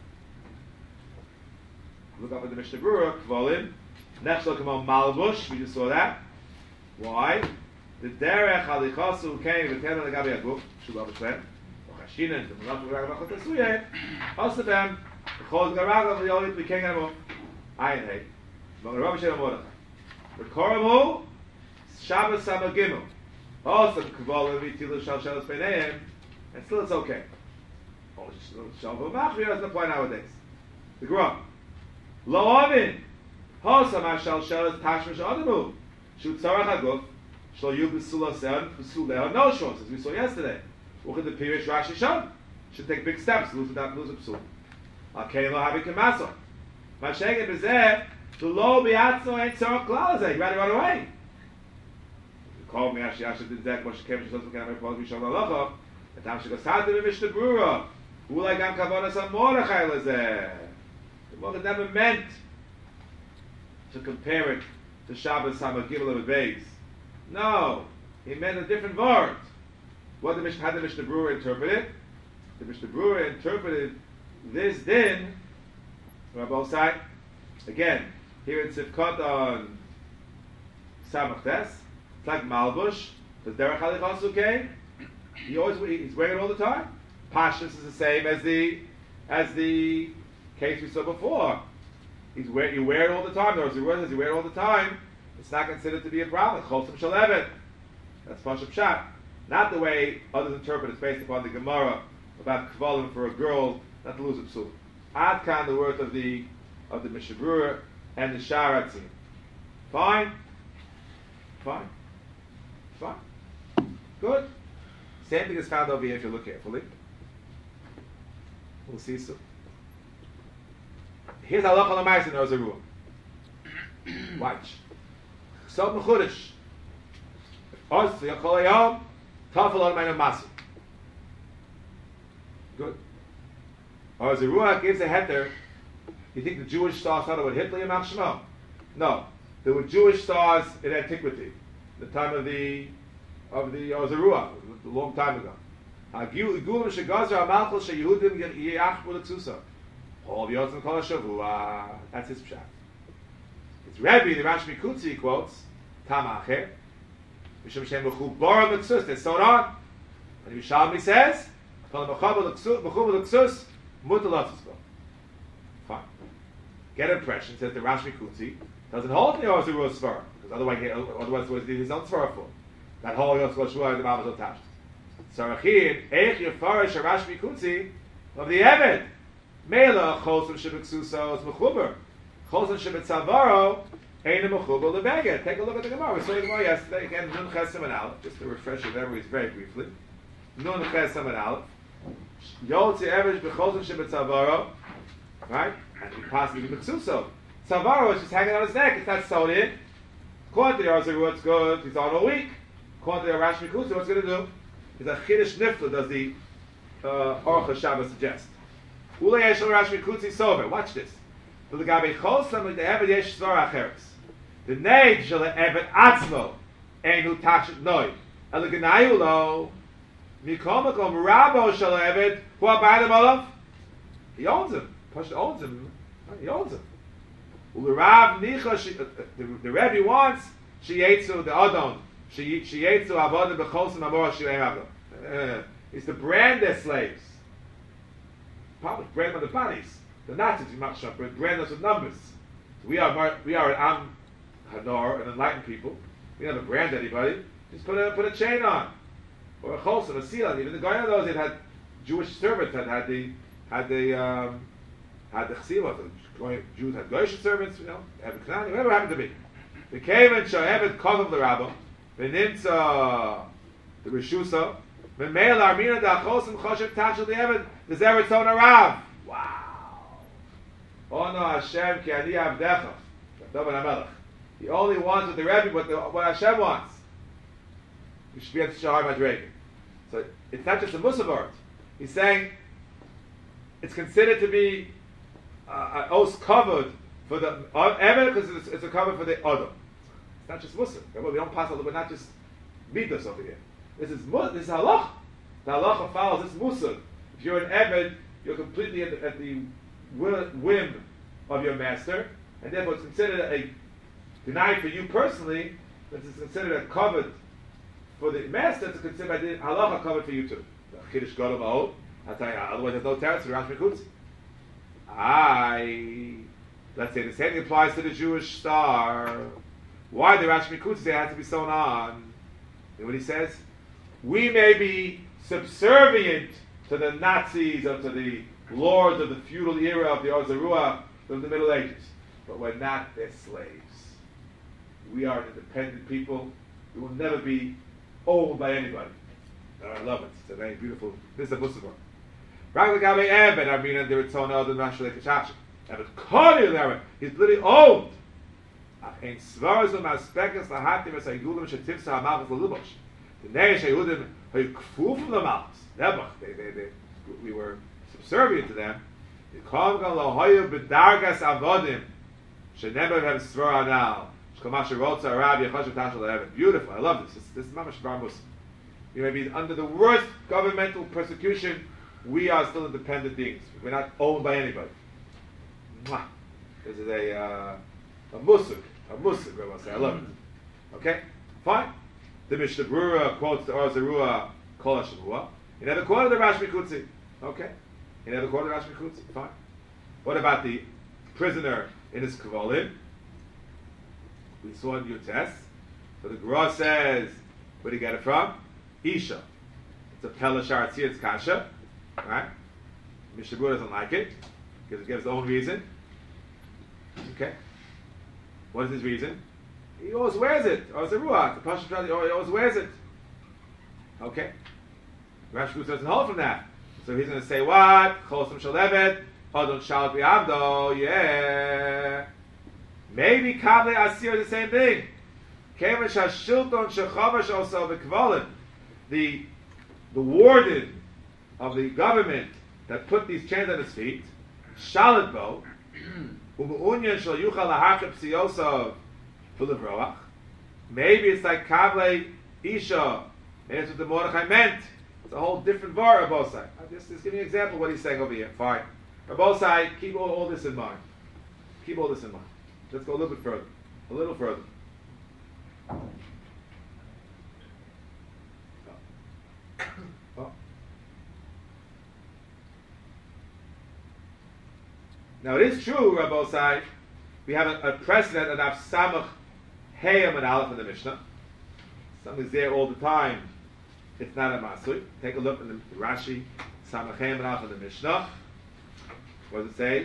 Look up at the Mishnah Berurah, Kvolim, Nechshel Kamo Malbush, we just saw that. Why? The derech halichasu came with ten on the gabi aguf, shul abishlen, or chashinen, the monach of ragam achot asuye, hosabem, the chol garagam v'yolit b'ken gamo, ayin hey, v'garav shem amorach. The koramu, Shabbos Samagimu, also kvolim v'tilu shal shelos b'neihem, and still it's okay. Oh, shalva machmir doesn't apply nowadays. The Gra, lo avin, hosam hashal shelos tashmish adamu, shu tzarach aguf, Shlo Yud B'Sula Seon, B'Sula no shorts, as we saw yesterday. Look at the Pirish Rashi Shon. Should take big steps, lose a B'Sula. Al-Kein Lo Havi K'Maso. Mashegin B'Zeh, the Lo B'Yatzo Ain't Tzorach Klal Azeh. You gotta run away. You called me, Ashi did Zek, Moshe Kem, Shizos B'Kan HaMepol B'Shon Alocha, and Tam Shigos Hadim Mishnah Berurah, Ulai Gam Kavonas HaMordechai Lezeh. The Mordechai never meant to compare it to Shabbos HaMagil of Beis. No, he meant a different word. What how the Mishnah Berurah interpret it? the Mishnah Berurah interpreted this din on both sides. Again, here in Sivkot on Samach Tes, it's like Malbush, because Derech Halichos okay. He's wearing it all the time. Pashtus is the same as the case we saw before. You wear it all the time. There was a word says you wear it all the time. It's not considered to be a problem. Chosim Shalevet. That's Pashup Pshat. Not the way others interpret it based upon the Gemara about kvalim for a girl not to lose a psul. Ad kan the word of the Mishnah Berurah and the Sharatzim. Fine. Good. Same thing is found over here if you look carefully. We'll see soon. Here's halacha l'maisa in Ozerua. Watch. Sod mechudesh. Oz yakol hayom tafel on meinam masi. Good. Ozerua gives a heter. You think the Jewish star started with Hitler and Shmo? No. There were Jewish stars in antiquity, the time of the Ozerua, a long time ago. That's his pshat. It's Rebbe, the Rashi Kutzi quotes, Tamacher, Mishum Shem Mechubar L'Ksus, they so on. And Yerushalmi says, Mechubar L'Ksus, Mutal L'Ksus. Fine. Get impression, says the Rashi Kutzi, doesn't hold the Ozerua Svar, because otherwise what is his own Svar for? That whole Yosef Shua and the Mavazot Tash. Sarachin, Eich Yefarish Rashi Kutzi of the Eved. Mela Chosim Shebeksuso is Mechubar. Chosim Shebetzavaro ain't a Mechubar Lebeged. Take a look at the Gemara. We saw the Gemara yesterday. Again, Nun Chesem and Aleph. Just to refresh your memories very briefly. Nun Chesem and Aleph. Yotzi Eved Bechosim Shebetzavaro. Right? And he possibly Beksuso. Tzavaro is just hanging on his neck. It's not sewn in. According to the Ozerua, it's good. He's on all week. According to the Rashi Kutzi, what's going to do? It's a Chiddush Nifla, does the Aruch HaShabbos suggest. Ule Yesh Rashi Kutzi Sover. Watch this. The Legabe Chosam like the Eved Yesh Svar Acheres. The Neid Shel Eved Atzmo Einu Tachshit Noi. El Genayu Lo Mikom Makom Rabo Shel Eved Who Abayim Olav. He owns him. Pasha owns him. He owns him. Ule Rav Nicha the Rebbe wants Sheyetzu the Adon. Sheyetzu Avodah B'Chosim Amor Sheyem Avodah. It's to brand their slaves. Probably brand them on the bodies. The Nazis, you might shop, but brand us with numbers. So we are an Am Hadar, an enlightened people. We never brand anybody. Just put a chain on, or a chosim, a seal. Even the Goyim those that had Jewish servants had the chsila. The Jews had Goyish servants. Eved Knani, whatever happened to be. The came and Eved Kovav l'Rabba, the Nimtza, the Rishusa. Memel Armina da Chosim Choshev Tachel the Eved the Zeratzon Arav. Wow. Oh no, Hashem ki ani avdecha. David HaMelech. He only wants what the Rebbe, what Hashem wants. You should be at Shahar Madrega. So it's not just a Musaf. He's saying it's considered to be an os covered for the Eved because it's a cover for the Odom. It's not just Musaf. We don't pass we're not just midas over here. This is halach. The halacha follows this musad. If you're an eved, you're completely at the whim of your master, and therefore it's considered a denied for you personally. But it's considered a covered for the master. It's considered a halacha covered for you too. Chiddush gadol ma'od. I'll tell you, otherwise there's no teretz for Rashi Kutzi. Let's say the same thing applies to the Jewish star. Why the Rashi Kutzi say it has to be sewn on? You know what he says? We may be subservient to the Nazis or to the lords of the feudal era of the Ozerua of the Middle Ages, but we're not their slaves. We are an independent people. We will never be owned by anybody. I love it. It's a very beautiful. This is a Muslim one. He's literally owned. We were subservient to them. Beautiful. I love this. This is Mamash Bar Muslim. You may be under the worst governmental persecution we are still independent beings. We're not owned by anybody. Mwah. This is a musuk, Rabbi say. I love it. Okay, fine. The Mishnah Brura quotes the Or Zarua Kol HaShavua. He never quoted the Rash Mikutzi. Okay, he never quoted the Rash Mikutzi. Fine. What about the prisoner in his kavolim? We saw in Yutes. So the Gemara says, where did he get it from? Isha. It's a Pelashar Tzitz Kasha. Right? Mishnah Brura doesn't like it because it gives his own reason. Okay. What is his reason? He always wears it. Or it's a ruach. The Pasha he always wears it. Okay. Rashi doesn't hold from that. So he's going to say what? Chosim shalevet. Odon shalat bi'avdo. Yeah. Maybe Kavle Asir is the same thing. Kevish hashilton shechavash also v'kvolim. The warden of the government that put these chains on his feet, shalat bo, u'mu'unyan shal yuchal lahachib psiyosov v'levroach. Maybe it's like Kavle Isha. Maybe that's what the Mordechai meant. It's a whole different var of both sides. I'm just giving you an example of what he's saying over here. Fine. On both sides, keep all this in mind. Keep all this in mind. Let's go a little bit further. A little further. Oh. Now it is true, Rabbi Sai, we have a precedent of Samach Heyam and Aleph in the Mishnah. Something's there all the time. It's not a Masui. Take a look in the Rashi, Samach Heyam and Aleph in the Mishnah. What does it say?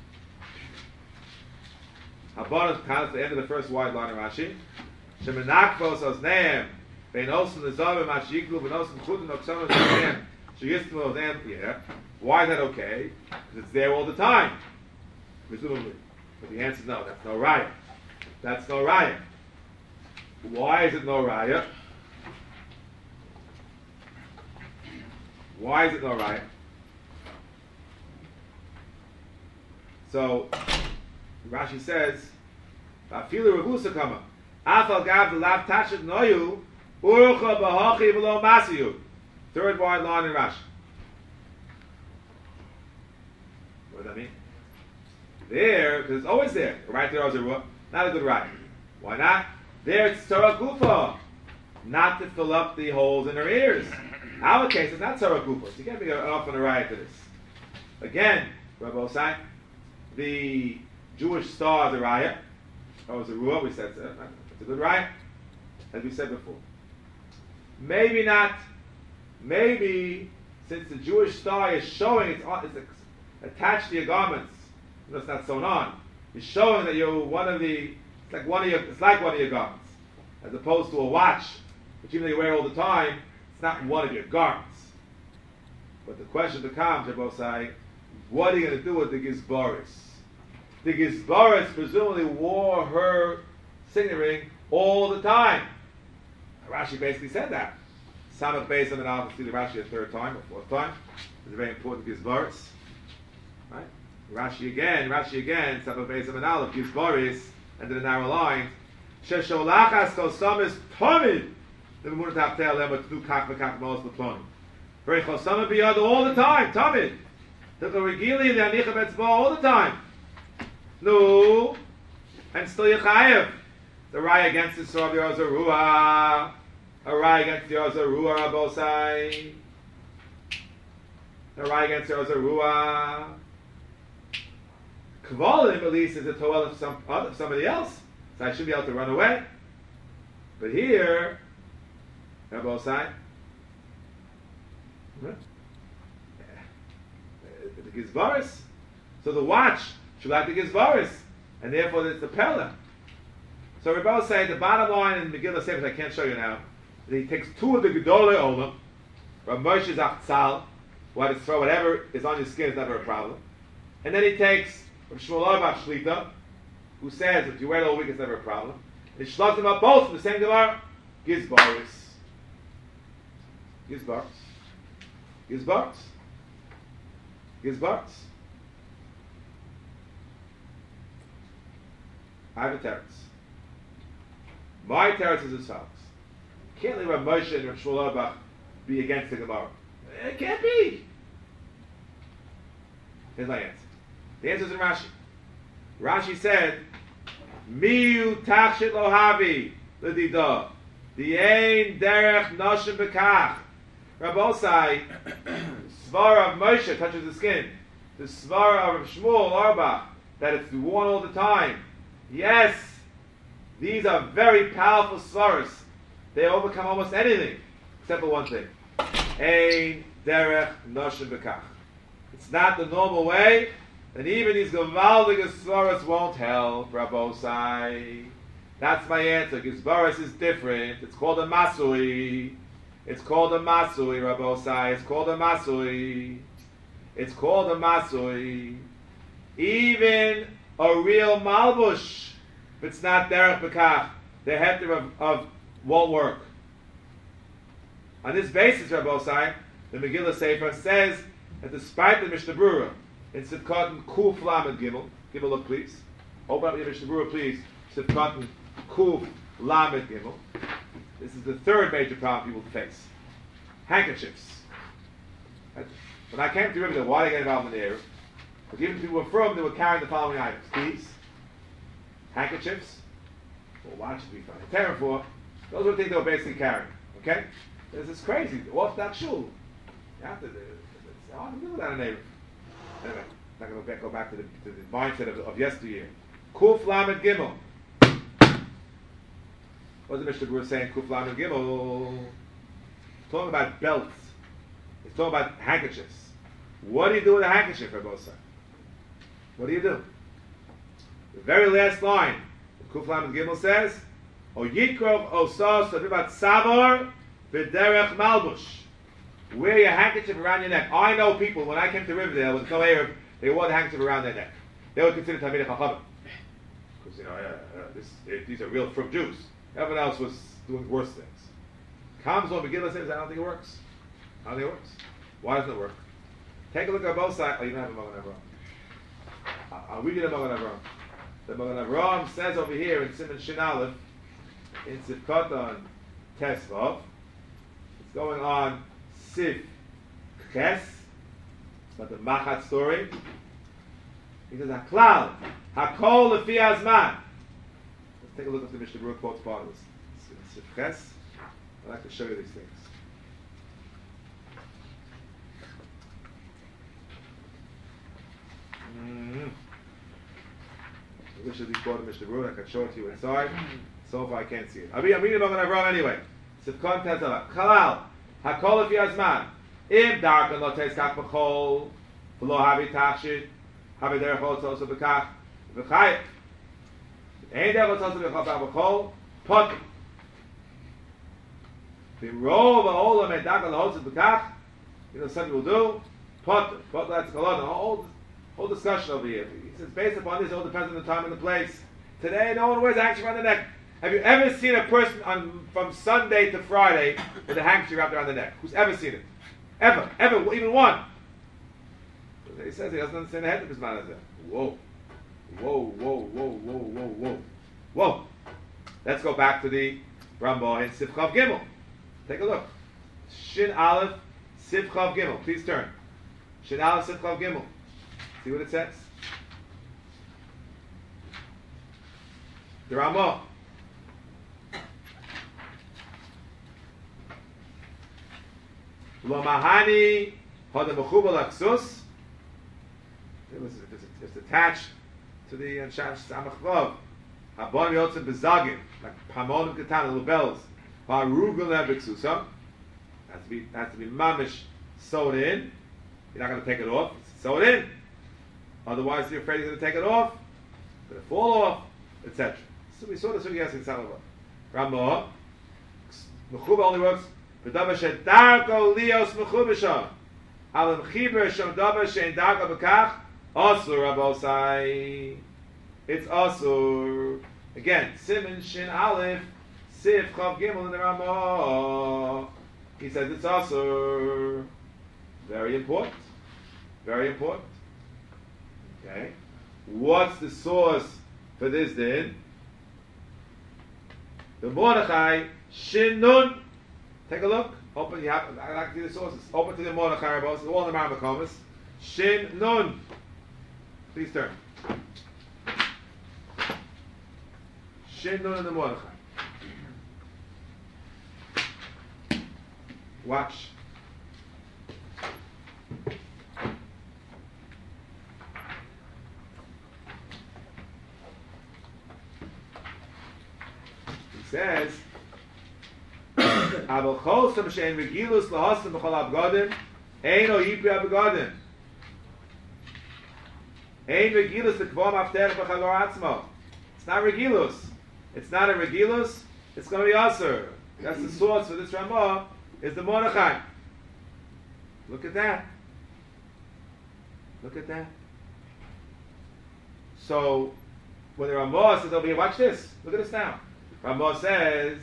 Habanos Kanas, the end of the first wide line of Rashi. Shemenakvos osneim, bein osim lezavim ashiklu, bein osim chudim oksamim osneim, sheyistmu osneim. Yeah. Why is that okay? Because it's there all the time, presumably. But the answer is no. That's no raya. That's no raya. Why is it no raya? Why is it no raya? So Rashi says, "Afilu revusa kama, afal gav the lav tashet noyu, urucha b'hachi v'lo masiyu." Third wide line in Rashi. What does that mean? There, because it's always there. Right there, Azarua, not a good right. Why not? There, it's Torah Gufa, not to fill up the holes in her ears. Our case is not Torah Gufa, so you can't be off on a riot to this. Again, Rabbi Osai, the Jewish star is a riot. Oh, it's a ruah. We said it's a good riot, as we said before. Maybe not. Maybe since the Jewish star is showing it's attached to your garments, it's not sewn on. It's showing that you're one of the. It's like one of your garments, as opposed to a watch, which even though you wear all the time, it's not one of your garments. But the question becomes, Rabbi, what are you going to do with the Gizbaris? The Gizbaris presumably wore her signet ring all the time. Rashi basically said that. Samach Beis and I'll see the Rashi a third time or fourth time. It's a very important Gizbaris. Right? Rashi again, Samach Beis and Aleph, Gizbaris, and then the narrow line. Shesholachas kosamis tomid. The Munat Haftel Lemot Nu Kach V'Kach Mos L'Plonim. Very chosama biyad all the time, tomid. The Regili, the Anicha Betzbo all the time. No, and still Yechayev. The Rai against the Sorab Yerzarua. A Rai against the Yerzarua, Rabosai. A Rai against the Yerzarua. Kvolim, at least, is a toel of somebody else. So I should be able to run away. But here, Rabosai. The Gizbaris. So the watch should like the Gizbaris, and therefore it's the Pella. So Rebbe say the bottom line in Megillah Sefer, I can't show you now, that he takes two of the Gedolei Olam, Rav Moshe Zachtzal, who to throw whatever is on your skin is never a problem, and then he takes Rav Shmuel Auerbach Shlita, who says if you wear it all week it's never a problem, and he shlugs them up both from the same Gemara, Gizbaris. Gizbaris. Gizbaris. Gizbaris. I have a teretz. My teretz is as follows. Can't let Rav Moshe and Rav Shmuel Auerbach be against the Gemara. It can't be. Here's my answer. The answer is in Rashi. Rashi said, Miu tachshit lohavi l'dida. The ein derech noshim bekach. Rabbosai, svara of Moshe touches the skin. The svara of Shmuel Arba, that it's worn all the time. Yes, these are very powerful svaras. They overcome almost anything, except for one thing. Ein derech noshim bekach. It's not the normal way, and even these gewaldige svaras won't help, Rabbosai. That's my answer. Gizbaris is different. It's called a masui. It's called a masui, Rabbosai. It's called a masui. It's called a masui. Even a real malbush, if it's not derech bekach, the heter of won't work. On this basis, Rabbosai, the Megillah Sefer says that despite the Mishnah Berurah, in Sivkatan Kuf Lamed Gimel, give a look please. Open up your Mishnah Berurah please. Sivkatan Kuf Lamed Gimel. This is the third major problem people face. Handkerchiefs. When I came to Riverdale, why did I get involved in the area? Because even people were from, they were carrying the following items. These, handkerchiefs, well, why should we find a terror for? Those are the things they were basically carrying. Okay? This is crazy. Orthodox shul. You have to, it's hard to do without a neighbor. Anyway, I'm not going to go back to the mindset of yesteryear. Kuf Lamed Gimel. What was the Mishnah Berurah saying? Kuf Lamed Gimel. Talking about belts. He's talking about handkerchiefs. What do you do with a handkerchief, Rabbosai? What do you do? The very last line, Kuf Lamed Gimel says, O Yikrov Osos Avivat Savor V'derech Malbush. Wear your handkerchief around your neck. I know people, when I came to Riverdale with no Arab, they wore the handkerchief around their neck. They were considered Talmidei Chachamim. Because, these are real from Jews. Everyone else was doing worse things. Comes on Megillah says, I don't think it works. I don't think it works. Why doesn't it work? Take a look at both sides. Oh, you don't have a Magen Avraham. I'll read you the Magen Avraham. The Magen Avraham says over here in Siman Shin Aleph, in Sivkatan Tesvav, it's going on Siv Ches, it's about the Machat story. He says, Haklal, Hakol Lefi Azman. Let's take a look at the Mishnah Berurah quotes part of this. Siv Ches. I'd like to show you these things. I wish I did quote the Mishnah Berurah. I could show it to you inside. So far I can't see it. I'm reading about what wrong anyway. Sivkon Tesala. Chalal. Hakol Lefi Azman. Im darkan lo teis kach b'chol. V'lo havi tachshit. Havi derech otzos b'kach. V'chayet. Ein derech otzos b'chol. Potim. V'rov ha'olam ein darkan lo otzos b'kach. You know, some people do. Potim. Potim, that's kolon. Whole discussion over here. He says, based upon this, it all depends on the time and the place. Today, no one wears a handkerchief around the neck. Have you ever seen a person from Sunday to Friday with a handkerchief wrapped around the neck? Who's ever seen it? Ever, even one. He says he doesn't understand the head of his man. Whoa. Whoa. Let's go back to the Rambam in Sivchav Gimel. Take a look. Shin Aleph, Sivchav Gimel. Please turn. Shin Aleph, Sivchav Gimel. See what it says? The Rambam. Lo mahani hada mechubal aksus. It's attached to the Anshash Samach Vav. Habon yotzim bezagim, like pamonim katan, little bells. Harugul nebeksusa. Has to be mamish sewed in. You're not going to take it off. It's sewed in. Otherwise, you're afraid he's going to take it off. It's going to fall off, etc. So we saw this in yesterday in Salomon. Ramah, Mechuba only works. V'davar she'darko lios mechubisha. Alam chiber shem davar she'en darko b'kach. Asur Rabbosai. It's asur. Again, Siman Shin Aleph, Sif Chav Gimel in the Ramah. He says it's asur. Very important. Very important. Okay. What's the source for this then? The Mordechai Shin Nun. Take a look. Open. I like to see the sources. Open to the Mordechai Rabbos. All in the Rambam Shin Nun. Please turn. Shin Nun and the Mordechai. Watch. He says, "Abel Chosam she'en regilus lahasem b'chol abgadim, eino yipri abgadim. Ein regilus lekvom after b'chalor atzmo." It's not regilus. It's not a regilus. It's going to be aser. That's the source for this Ramah. Is the Mordechai. Look at that. Look at that. So, when the Ramah says over here, watch this. Look at this now. Ramah says,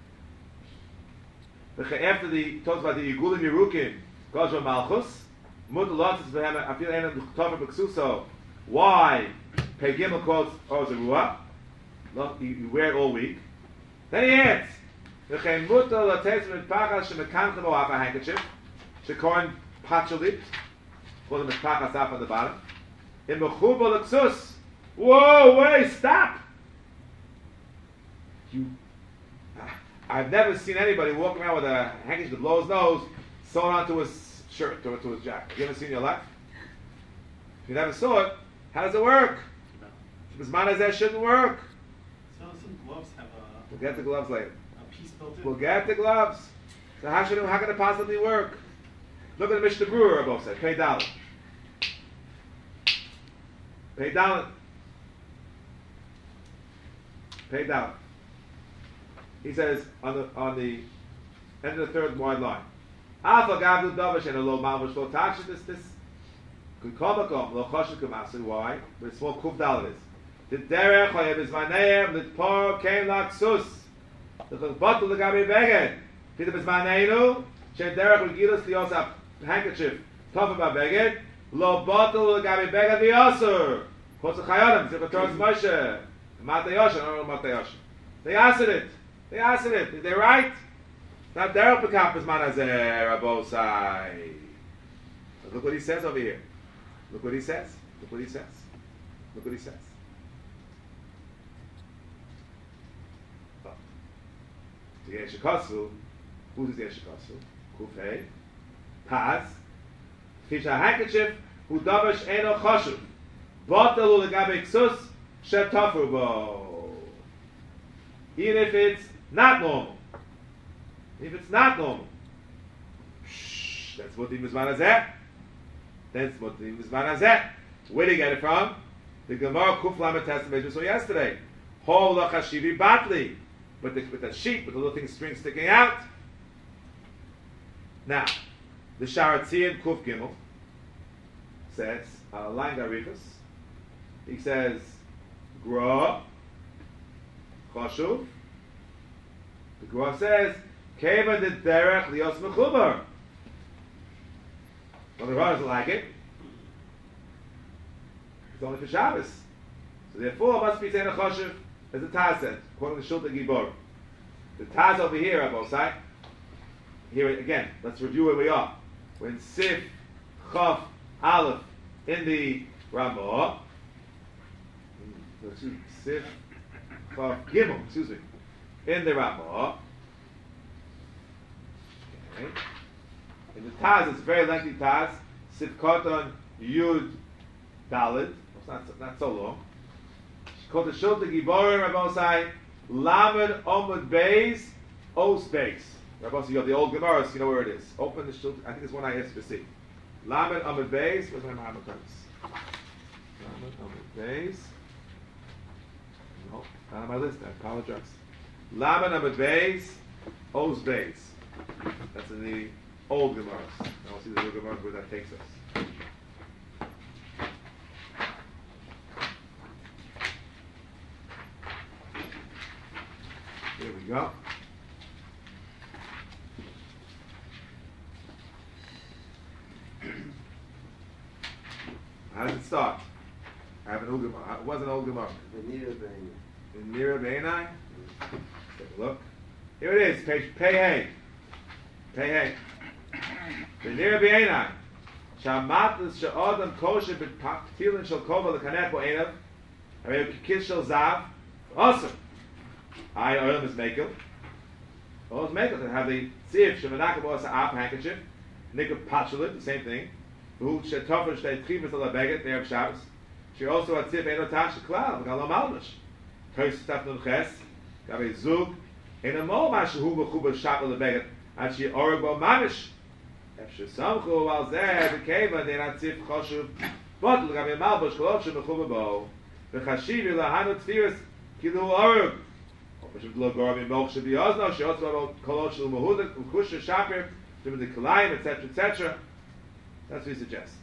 after the talks about the Yigulim Yerukim, Gajra Malchus, Mutalatis Behem, Afil Enam Tover B'Ksuso. Why? Pei Gimel quotes Ozerua. Look, you wear it all week. Then he adds, V'chein mutal lates mitpachas shemekanchem oach a handkerchief, shekorn pachalit, call them mitpachas up on the bottom. In mechuba l'ksus. Whoa, wait, stop! I've never seen anybody walking around with a handkerchief that blows his nose sewn onto his shirt or to his jacket. Have you ever seen in your life? If you never saw it, how does it work? Because Manazeh shouldn't work. So some gloves have We'll get the gloves later. a piece built in. We'll get the gloves. So how can it possibly work? Look at the Mishnah Brewer above said. Pay down. Pay down. Pay down. He says on the end of the third wide line. Alpha Gavlu Davish and a low Malvish low Tasha this could come low Choshu Kamasu. Why? But it's small Kuf Dal it is. The derech hoyev is maneim the por came laksus. The bottle the gabi beged. Pidem is maneinu. She derech regilus lios a handkerchief. Top about beged. Lo bottle the gabi beged the osur. What's the chayadim? Zivator's Moshe. Matayosha. No Matayosha. They answered it. They answered it. Is they right? Not derech bekap is manazer abosai. Look what he says over here. Look what he says. Look what he says. Look what he says. The Yeshikasu, who is the Yeshikasu? Kufei, Taz, Fish a handkerchief, who dabash eno chashuv, botalu legabe ksus, shetafu bo. Even if it's not normal. If it's not normal. Shh, that's what the Mizman Hazeh. That's what the Mizman Hazeh. Where do you get it from? The Gemara Kuf Lamed Testament we saw yesterday. Hol lachashivi batli. With that sheet, with the little string sticking out. Now, the Sharatzian Kuf Gimel says, line Garifus, he says, Gra, Choshuv. The Gra says, Keva de Derech Lios Mechubar. Well, the Gra doesn't like it. It's only for Shabbos. So therefore, it must be saying a Choshuv. As the Taz said, according to Shulta Gibor. The Taz over here, Abosai. Here again, let's review where we are. We're in Sif, Chaf, Aleph, in the Ramah. Sif, Chaf, Gimel, excuse me. In the Ramah. Okay. In the Taz, it's a very lengthy Taz. Sif Koton, Yud, Dalid. It's not so long. Called the Shulta Giborim, Rabbosai, Lamed Omud Beis, Os Beis. Rabbosai, you have the old Gemaras, you know where it is. Open the Shulta, I think there's one I asked to see. Lamed Omud Beis, where's my Muhammad comes? Lamed Omud Beis. No, not on my list, I apologize. Lamed Omud Beis, Os Beis. That's in the old Gemaras. Now we'll see the new Gemaras where that takes us. There we go. How does it start? I have an old Gemara. It was an old Gemara. In Nira Beinai. Take a look. Here it is, page Pei Hey. The Nira Beinai. שהמטלס שאדם כושר בפתילין של כובע לחנך בו עיניו, הרי הוא ככיס של זהב, awesome. Oil is makel. Oil is makel. To have the sieve, shemenaka was a handkerchief, nika patchulit, the same thing. Who shetofer shtei tchivas alabeget, they have Shabbos. She also had sieve eno tash klal, v'galam malmish. Toys staf nun ches, gabe zug, in a mo mashu hu b'chuba shab alabeget, and she oreg bo mamish. Efshe samchu al zeh, the keva, they had sieve choshuv, bottle, gabe malbush, kolotchu mechuba bo, v'chashivi lahanu tfiris, kilu oreg. That's what he suggests.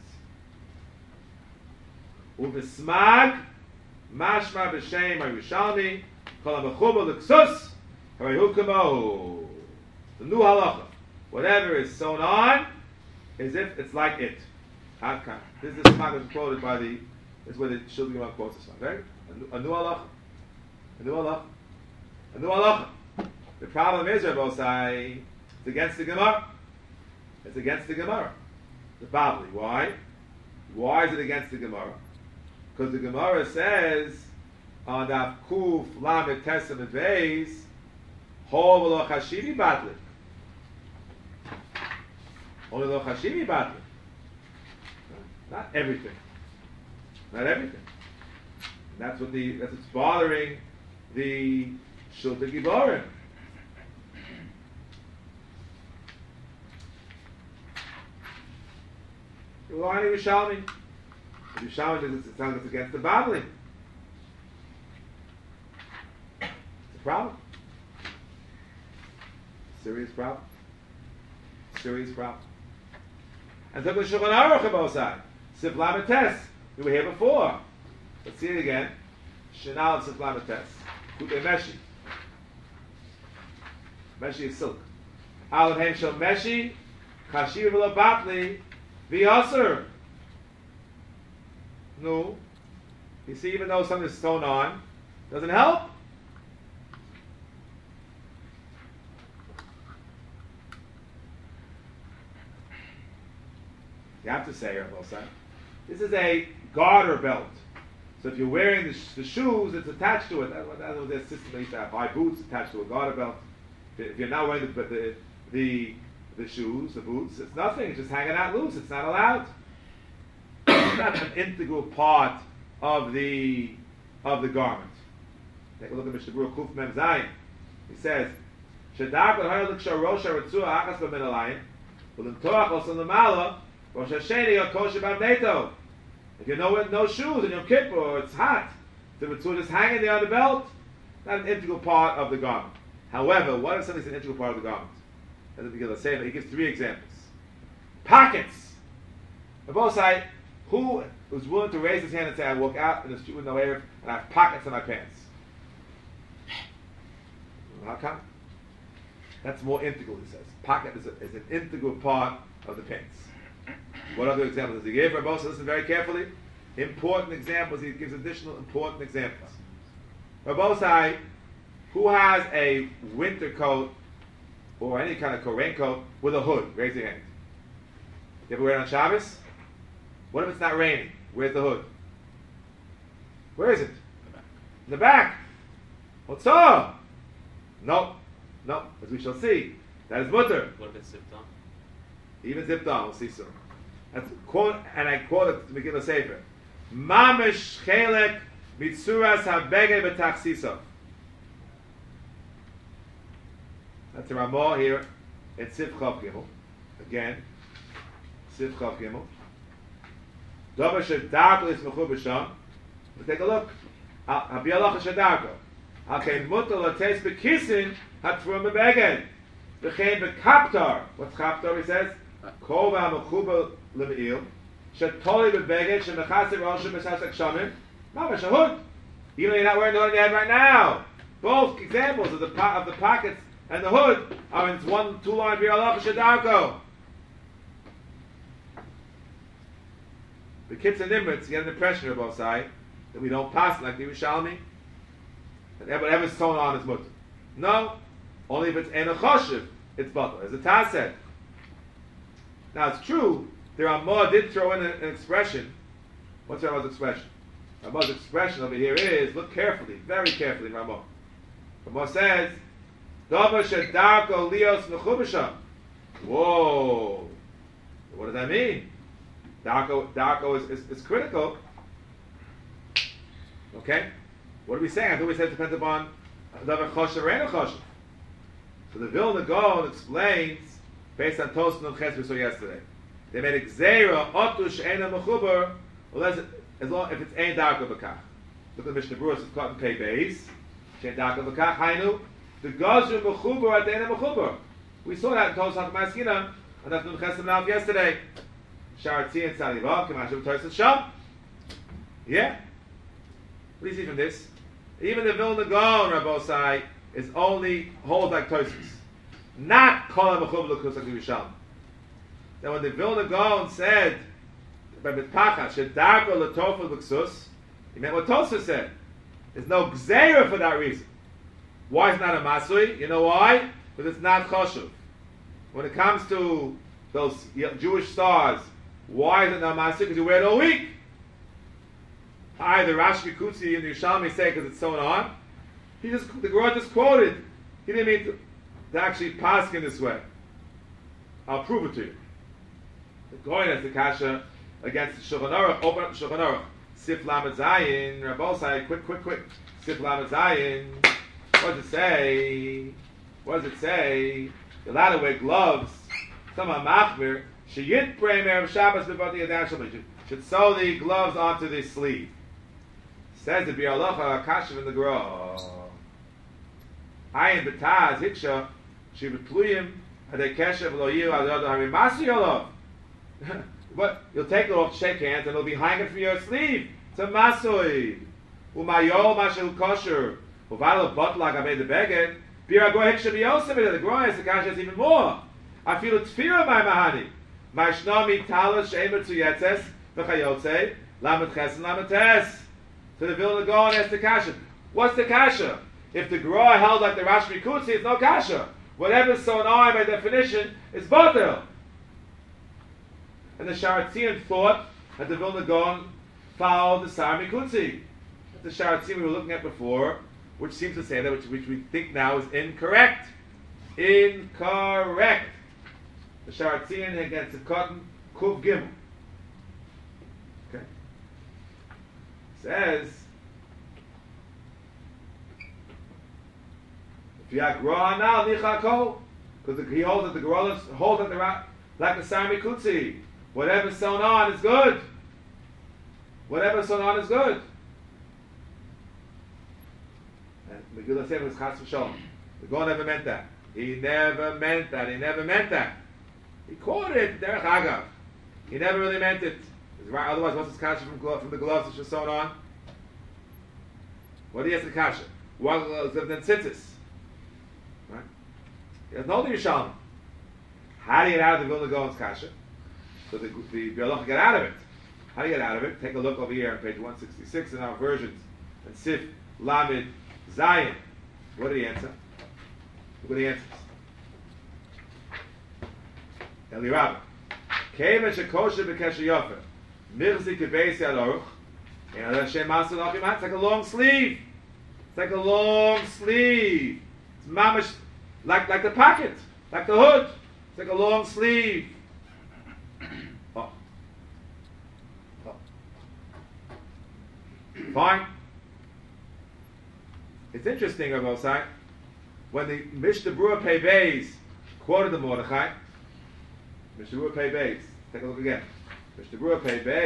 Uvesmag mashma b'shem Yerushalmi kol hamechuba l'ksus harayu kamo. The new halacha, whatever is sewn on, is if it's like it. This is smag was quoted by the. This is where the Shulchan Aruch quotes this one, right? A new halacha. A new halacha. A new halacha. The problem is, Rabbi Osai, it's against the Gemara. It's against the Gemara. The Babli. Why? Why is it against the Gemara? Because the Gemara says on Daf Kuf Lamed Tesem and Beis, Ho v'lo chashivi batli. Only lo chashivi batli. Not everything. Not everything. And that's what's bothering the Shulta Giborim. Why Yerushalmi? Yerushalmi is telling us against the Babli. It's a problem. Serious problem. Serious problem. And so the Shulchan Aruch about side. Sif Lamed Tes. We were here before. Let's see it again. Shinal and Sif Lamed Tes. Kutei Meshi. Meshi is silk. Aleph Hem Shel Meshi. Chashiv v'lo Batli. V'yasser. No. You see, even though something is sewn on, doesn't help. You have to say, this is a garter belt. So if you're wearing the shoes, it's attached to it. That was their system. They used to have high boots attached to a garter belt. If you're not wearing the shoes, the boots, it's nothing. It's just hanging out loose. It's not allowed. It's not an integral part of the garment. Take a look at Mishnah Berurah Kuf Mem Zayin. He says, "Shedak l'hayel l'ksharosh haritzua achas b'min alayim, v'limtoach also l'mala, rosh hasheni yokoshe b'avneto." If you know no shoes in Yom Kippur, it's hot. The ritzua is hanging there on the belt. Not an integral part of the garment. However, what if something's an integral part of the garment? At the beginning of the Sefer, he gives 3 examples. Pockets. On both sides, who was willing to raise his hand and say, I walk out in the street with no air and I have pockets in my pants? How come? That's more integral, he says. Pocket is an integral part of the pants. What other examples does he give? Rabbi, listen very carefully. Important examples. He gives additional important examples. Rabbi, who has a winter coat or any kind of raincoat with a hood? Raise your hand. You ever wear it on Shabbos? What if it's not raining? Where's the hood? Where is it? In the back. What's up? No, as we shall see. That is mutter. What if it's zipped on? Even zipped on, we'll see soon. That's quote, and I quote it to begin the Sefer. Mamish chelek mitzuras habege b'tachsiso. That's a Ramah here in Sif Chav Gimel. Again, Sif Chav Gimel. Dover shedarko ismechu b'sham. Let's take a look. Habialach shedarko. Hakein mutter lates bekisin hatfurim bebeged. V'chein bekaptar. What's kaptar? He says. Kol v'amechuba l'me'il. Shetoli bebeged shemechasir roshem b'shasak shamim. Mamash a hood. Even though you're not wearing the hood on your head right now. Both examples of the pockets and the hood are in 1-2 line bi'alach shedarko. The kids and nimrits get an impression of both sides that we don't pass like the Yerushalmi. That whatever's sewn on is mutter. No, only if it's en a choshev, it's butler. As the Taz said. Now it's true the Ramah did throw in an expression. What's Ramah's expression? Ramah's expression over here is, look carefully, very carefully, Ramah. Ramah says, Dava shedarko lios mechubasham. Whoa. What does that mean? Darko is critical. Okay? What are we saying? I thought we said it depends upon Dava choshev reina choshev. So the Vilna Gaon explains, based on Tosfos and Ches we saw yesterday. They made a gzeira otush eina mechuber, as long if it's ein darko b'kach. Look at the Mishnah Berurah, it's called in Pei Beis. Shein darko b'kach hainu. The gazru mechuber at eina mechuber. We saw that in Tosfos Maskina, and that's Nun Ches and yesterday. Sharatzi and Salivav, Kamashav Tosis Sham. Yeah. What do you see from this? Even the Vilna Gaon, Rabbosai, is only holds like Tosis. Not Kol HaMechub L'Kus HaKivisham. Now when the Vilna Gaon said, by Mitpacha, Shedarko L'Tofa L'Ksus, he meant what Tosis said. There's no Gzeira for that reason. Why is it not a Masui? You know why? Because it's not Choshev. When it comes to those Jewish stars, why is it not Masui? Because you wear it all week. The Rashi Kutzi and the Yerushalmi say because it's sewn on. The Gemara just quoted. He didn't mean to actually pass in this way. I'll prove it to you. The Goyen has the kasha against the Shulchan Aruch. Open up the Shulchan Aruch. Sif Lamed Zayin. Rabbosai, quick. Sif Lamed Zayin. What does it say? What does it say? You're allowed to wear gloves. Someone machmir. Sheyit prei me'erev Shabbos b'bati yadan shalom. Should sew the gloves onto the sleeve. Says the Bialocha Kashav in the Gemara. Ayin b'taz hiksha shibetluyim hadei keshav lo yiyu al yado harimasi yolo. But you'll take it off, shake hands, and it'll be hanging from your sleeve. It's a masoi. Umayol mashel kosher. Uvalo botlag aved the beged. Bira go hiksha biyosem. The Gemara is the kasha is even more. I feel it's fear of my mahani. My shnami talas shemer to yetzes v'chayotze lamet ches and lamet tes. So the Vilna Gaon asks the kasha. What's the kasha? If the Gemara held like the Rashi Kutzi, it's no kasha. Whatever's sewn on by definition is batel. And the Sharatzian thought that the Vilna Gaon followed the Sar Mikutzi. The Sharatzian we were looking at before, which seems to say that, which we think now is incorrect. Incorrect. The Sharatzian against the cotton Kuv Gimel. Okay. Says, if you have Gra now, Nichako, because he holds that the Gorillas hold that the like the Sar Mikutzi. Whatever's sewn on is good. Whatever's sewn on is good. And Megillah said it was Chas v'Shalom. The Gaon never meant that. He never meant that. He quoted Derech Agav. He never really meant it. Otherwise, what's his kasha from the gloves that you're sewn on? What do you have the kasha? What than tzitzis? Right? He has no Yerushalmi. How do you get out of the Vilna Gaon's kasha? So the Bialocha get out of it. How do you get out of it? Take a look over here on page 166 in our versions. And Sif Lamed Zayin. What did he answer? Look at the answers. Eli Rabba. Keivan shekosher b'kesher yofer. Mirzi kebeisi al-oruch. And Hashem master l'achim. It's like a long sleeve. It's mamash, like the pocket. Like the hood. It's like a long sleeve. Fine. It's interesting, Rabbi Osai, when the Mishnah Berurah Pei Beis quoted the Mordechai, Mishnah Berurah Pei Beis, take a look again. Mishnah Berurah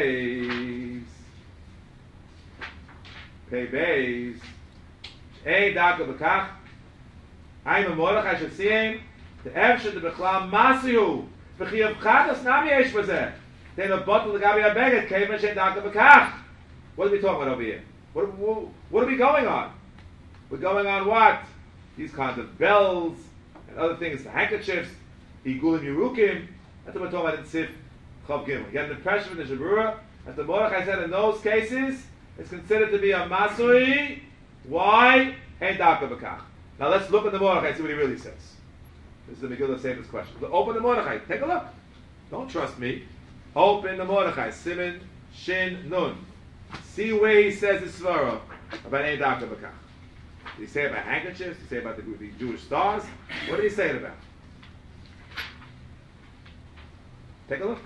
Pei Beis, Ein Daka B'kach, I'm a Mordechai should see him, the Evshe the Bechlam Masihu, V'chiyav Chadas Nami Yesh Bazeh, then a bottle of Gabi Abeget, Keivan Shein Daka B'kach. What are we talking about over here? What are we going on? We're going on what? These kinds of bells and other things, the handkerchiefs, Igulim Yerukim. That's what we're talking about in Sif Chav Gimel. You get an impression from the Shabura that the Mordechai said in those cases it's considered to be a Masui. Why? Ein Daka B'kach. Now let's look at the Mordechai and see what he really says. This is the Megillah Sefer's question. Open the Mordechai. Take a look. Don't trust me. Open the Mordechai, Siman, Shin, Nun. See where he says the Svara about any Dr. Bakach. Did he say about handkerchiefs? Did he say about the Jewish stars? What did he say it about? Take a look.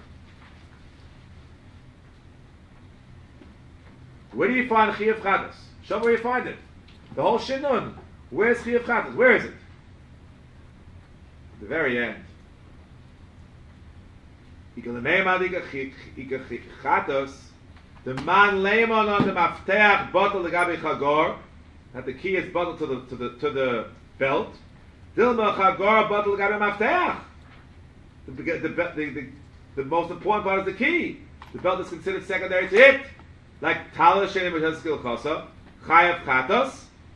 Where do you find Chiyav Chadas? Show me where you find it. The whole Shinun. Where's Chiyav Chadas? Where is it? At the very end. The man layman on the mafteach bottle the gabi chagor, that the key is bottled to the belt. Dilma chagor bottle the gabi mafteach. The most important part is the key. The belt is considered secondary to it. Like Talis Shenim B'Shem Skill Kosa, Chayav Chatos.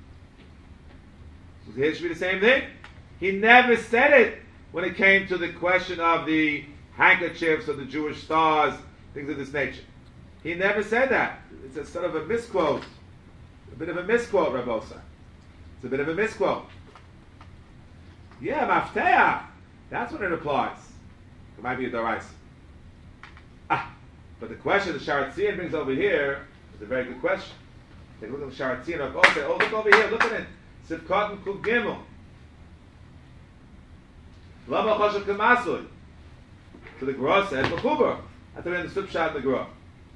So here should be the same thing. He never said it when it came to the question of the handkerchiefs or the Jewish stars, things of this nature. He never said that. It's a sort of a misquote. A bit of a misquote, Rabosa. It's a bit of a misquote. Yeah, Mafteach. That's when it applies. It might be a Doraisa. But the question the Sharatzian brings over here is a very good question. Take a look at the Sharatzian of Oseh. Oh, look over here, look at it. Sivkot and Kuf Gimel. Lama Choshev Kamasui. So the Gra says, Mechuber. At the end of the Sipshat in the Gra.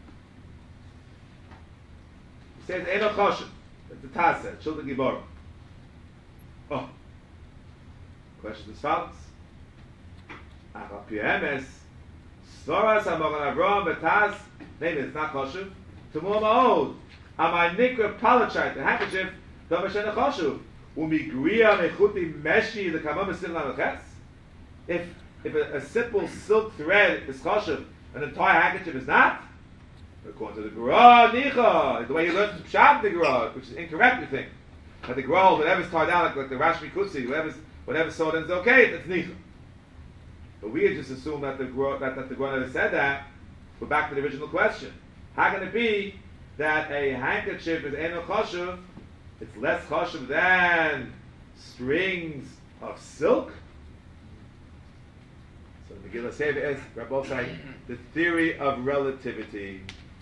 He says, Eino Choshev. That's the Taz said, Shulta Gibor. Oh. Question is follows. Achal Piyemes. Svoras HaMogan Avram B'Taz, maybe it's not Choshev, Tumur Ma'od, Amai Nikra Palachite, the handkerchief, Dama Shena Choshev, Umigriya Mechuti Meshi, the Kamam Esim Lamachetz. If a simple silk thread is Choshev, an entire handkerchief is not, according to the Gra, Nicha, the way he learns from Pshat the Gra, which is incorrect, we think. But the Gra, whatever's tied down, like the Rashmi Kutsi, whatever's sewed in is okay, it's Nicha. But we had just assumed that the Gra never said that. We're back to the original question. How can it be that a handkerchief is Eino Choshev, it's less Choshev than strings of silk? So the Megillah Seva is, Rabbosai, the theory of relativity.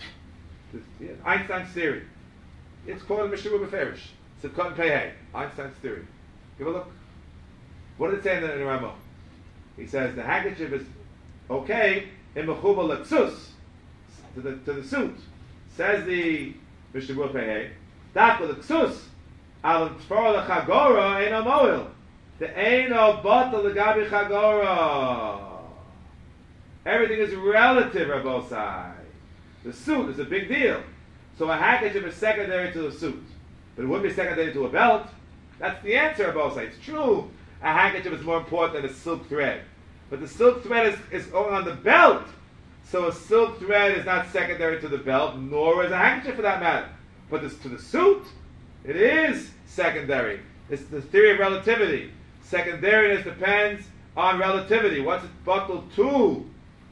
Einstein's theory. It's called a Mishnah Beferish. It's a Katan Pehei. Einstein's theory. Give a look. What did it say in the Ramah? He says the handkerchief is okay in mechuba leksus to the suit. Says the Mishnah Pehei, that with leksus al tfar lechagora eino moil. The eino batal legabi chagora. Everything is relative, Rabbosai. The suit is a big deal. So a handkerchief is secondary to the suit, but it wouldn't be secondary to a belt. That's the answer, Rabbosai. It's true. A handkerchief is more important than a silk thread. But the silk thread is going on the belt. So a silk thread is not secondary to the belt, nor is a handkerchief for that matter. But to the suit, it is secondary. It's the theory of relativity. Secondariness depends on relativity. What's it bottled to?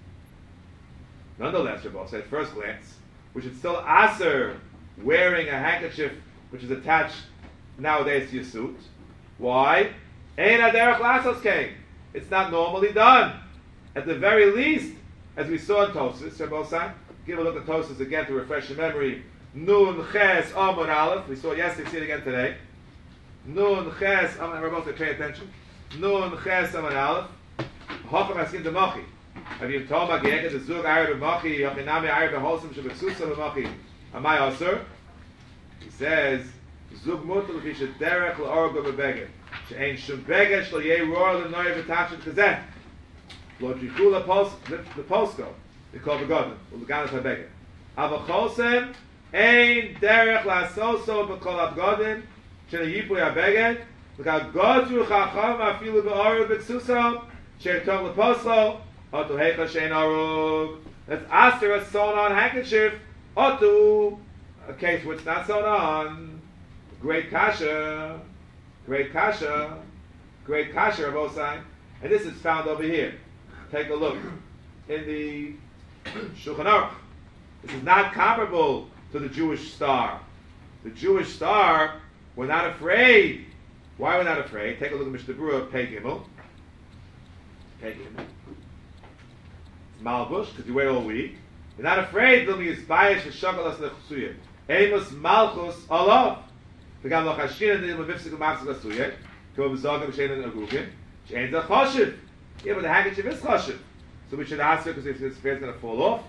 Nonetheless, Rabbi said at first glance, we should still aser wearing a handkerchief which is attached nowadays to your suit. Why? Ein aderech lasos came. It's not normally done. At the very least, as we saw in Tosfos, Rabbi, give a look at Tosfos again to refresh your memory. Nun ches amud aleph. We saw it yesterday. See it again today. Nun ches amud. Rabbi, pay attention. Nun ches amud aleph. Hochem askin demachi. Have you told me that the zug Arab b'machi, yachinami Arab b'holsim shebeksusa b'machi? Amai aser? He says zug mutal v'she derech l'orgo b'beged. She'ein shum beged shlo yeh roar l'noy v'tachet kazeh. Lo trikula the posko. They call begotten. U'leganet ha'beged. Avacholsem ein derech la'asoso b'kol abgodim she'ne yipui ha'beged. L'ka godru chacham afilu b'orgo b'ksusa she'ertov l'poslo Otu heicha shein arug. That's aser a sewn on handkerchief. Otu, a case which not sewn on. Great kasha, great kasha, great kasha of Osai. And this is found over here. Take a look in the Shulchan Aruch. This is not comparable to the Jewish star. The Jewish star, we're not afraid. Why we're not afraid? Take a look at Mishnah Berurah, Pei Gimel. Pei Gimel. It's malbush, because you wear all week. You're not afraid they'll be inspired for shagalas lechusuyah. Amos malchus alav. V'gam lochashin and the mivsik u'machzik l'suyah. To abzogam shein and agugin. Shein the chashiv. Yeah, but the handkerchief is chashiv. So we should ask her, because if this fair's going to fall off.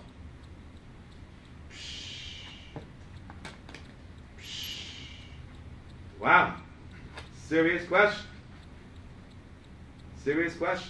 Wow. Serious question. Serious question.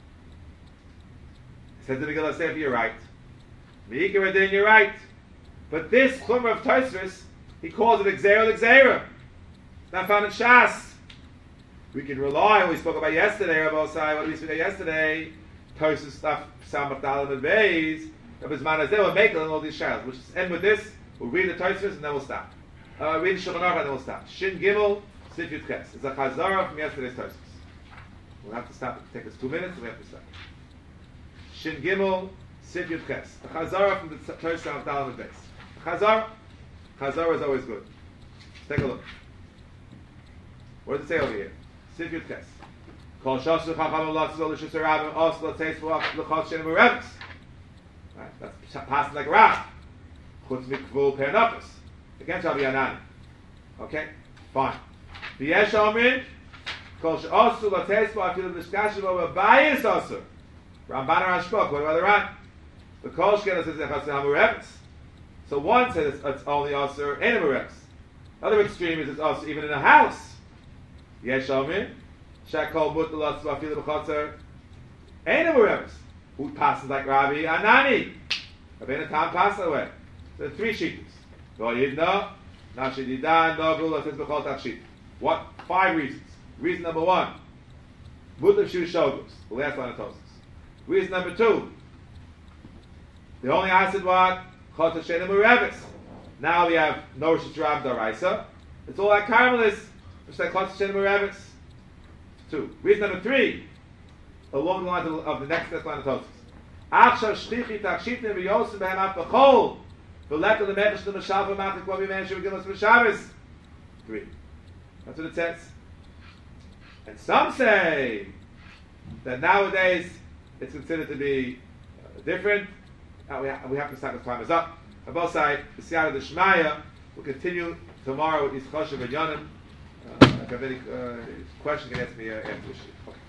Said the Megillah Sefer, you're right. Meikar Adin, you're right. But this Chumrah of Tosfos, he calls it Exera L'Exera. It's not found in Shas. We can rely on what we spoke about yesterday, Rabbi Osai, what did we speak about yesterday? Tosfos stuff, Samach Dalet and Beis, Rabbi Zman Azeh, we'll make all these shadows. We'll just end with this, we'll read the Tosfos and then we'll stop. Read the Shulchan Aruch and then we'll stop. Shin Gimel, Sif Yud Ches. It's a Chazara from yesterday's Tosfos. We'll have to stop. It'll take us 2 minutes and we have to stop. Shin Gimel, Sif Yud Ches. The Chazara from the Tosfos of Dalet and Beis. Chazara is always good. Let's take a look. What does it say over here? Sif Yud Ches. Kol Shasu Chacham L'Latzol L'Shus Rabim Oslo Teis V'Ach L'Chol Shenim U'Revis. Right, that's passing like a Rav. Chutz Mikvul Pernapus. Again, shall be Anani. Okay, fine. V'yesh Omrin Kol Shasu L'Teis V'Ach L'Shkashiv V'Bayis Osur. Ramban Rashbok. What about the Ran? The Kol Shkena says Echasam U'Revis. So one says it's only Osur Enim U'Revis. Other extreme is it's Osur even in a house. Yesh Omrin. Shakol Mutalas Vafil B'Chotzer. Enim U'Revis. Who passes like Rabbi Anani? Rabbeinu Tam passed away. So there are 3 shittas. V'yidna, Nashidida, Nogul, Latis B'chol Tachshit. What? 5 reasons. Reason number 1, Mutav Shu Shogus. The last line of Tosfos. Reason number 2, they only answered what? Chotzer Shenim U'Revis. Now we have no Rishus Rab Daraisa. It's all like Carmelists. It's like Chotzer Shenim U'Revis. 2. Reason number 3, along the lines of the next line of Tosfos. Achshav shtichi tachshitnim v'yosim b'hem b'chol v'lekol l'medesh l'mashal v'machik what we mentioned with Gilmas v'Shabbos. 3. That's what it says. And some say that nowadays it's considered to be different. We have to stop. The time is up. On both sides, the Siyata D'Shmaya will continue tomorrow with Yischoshev and Yonim. If you have any questions, you can ask me after the shiur. Okay.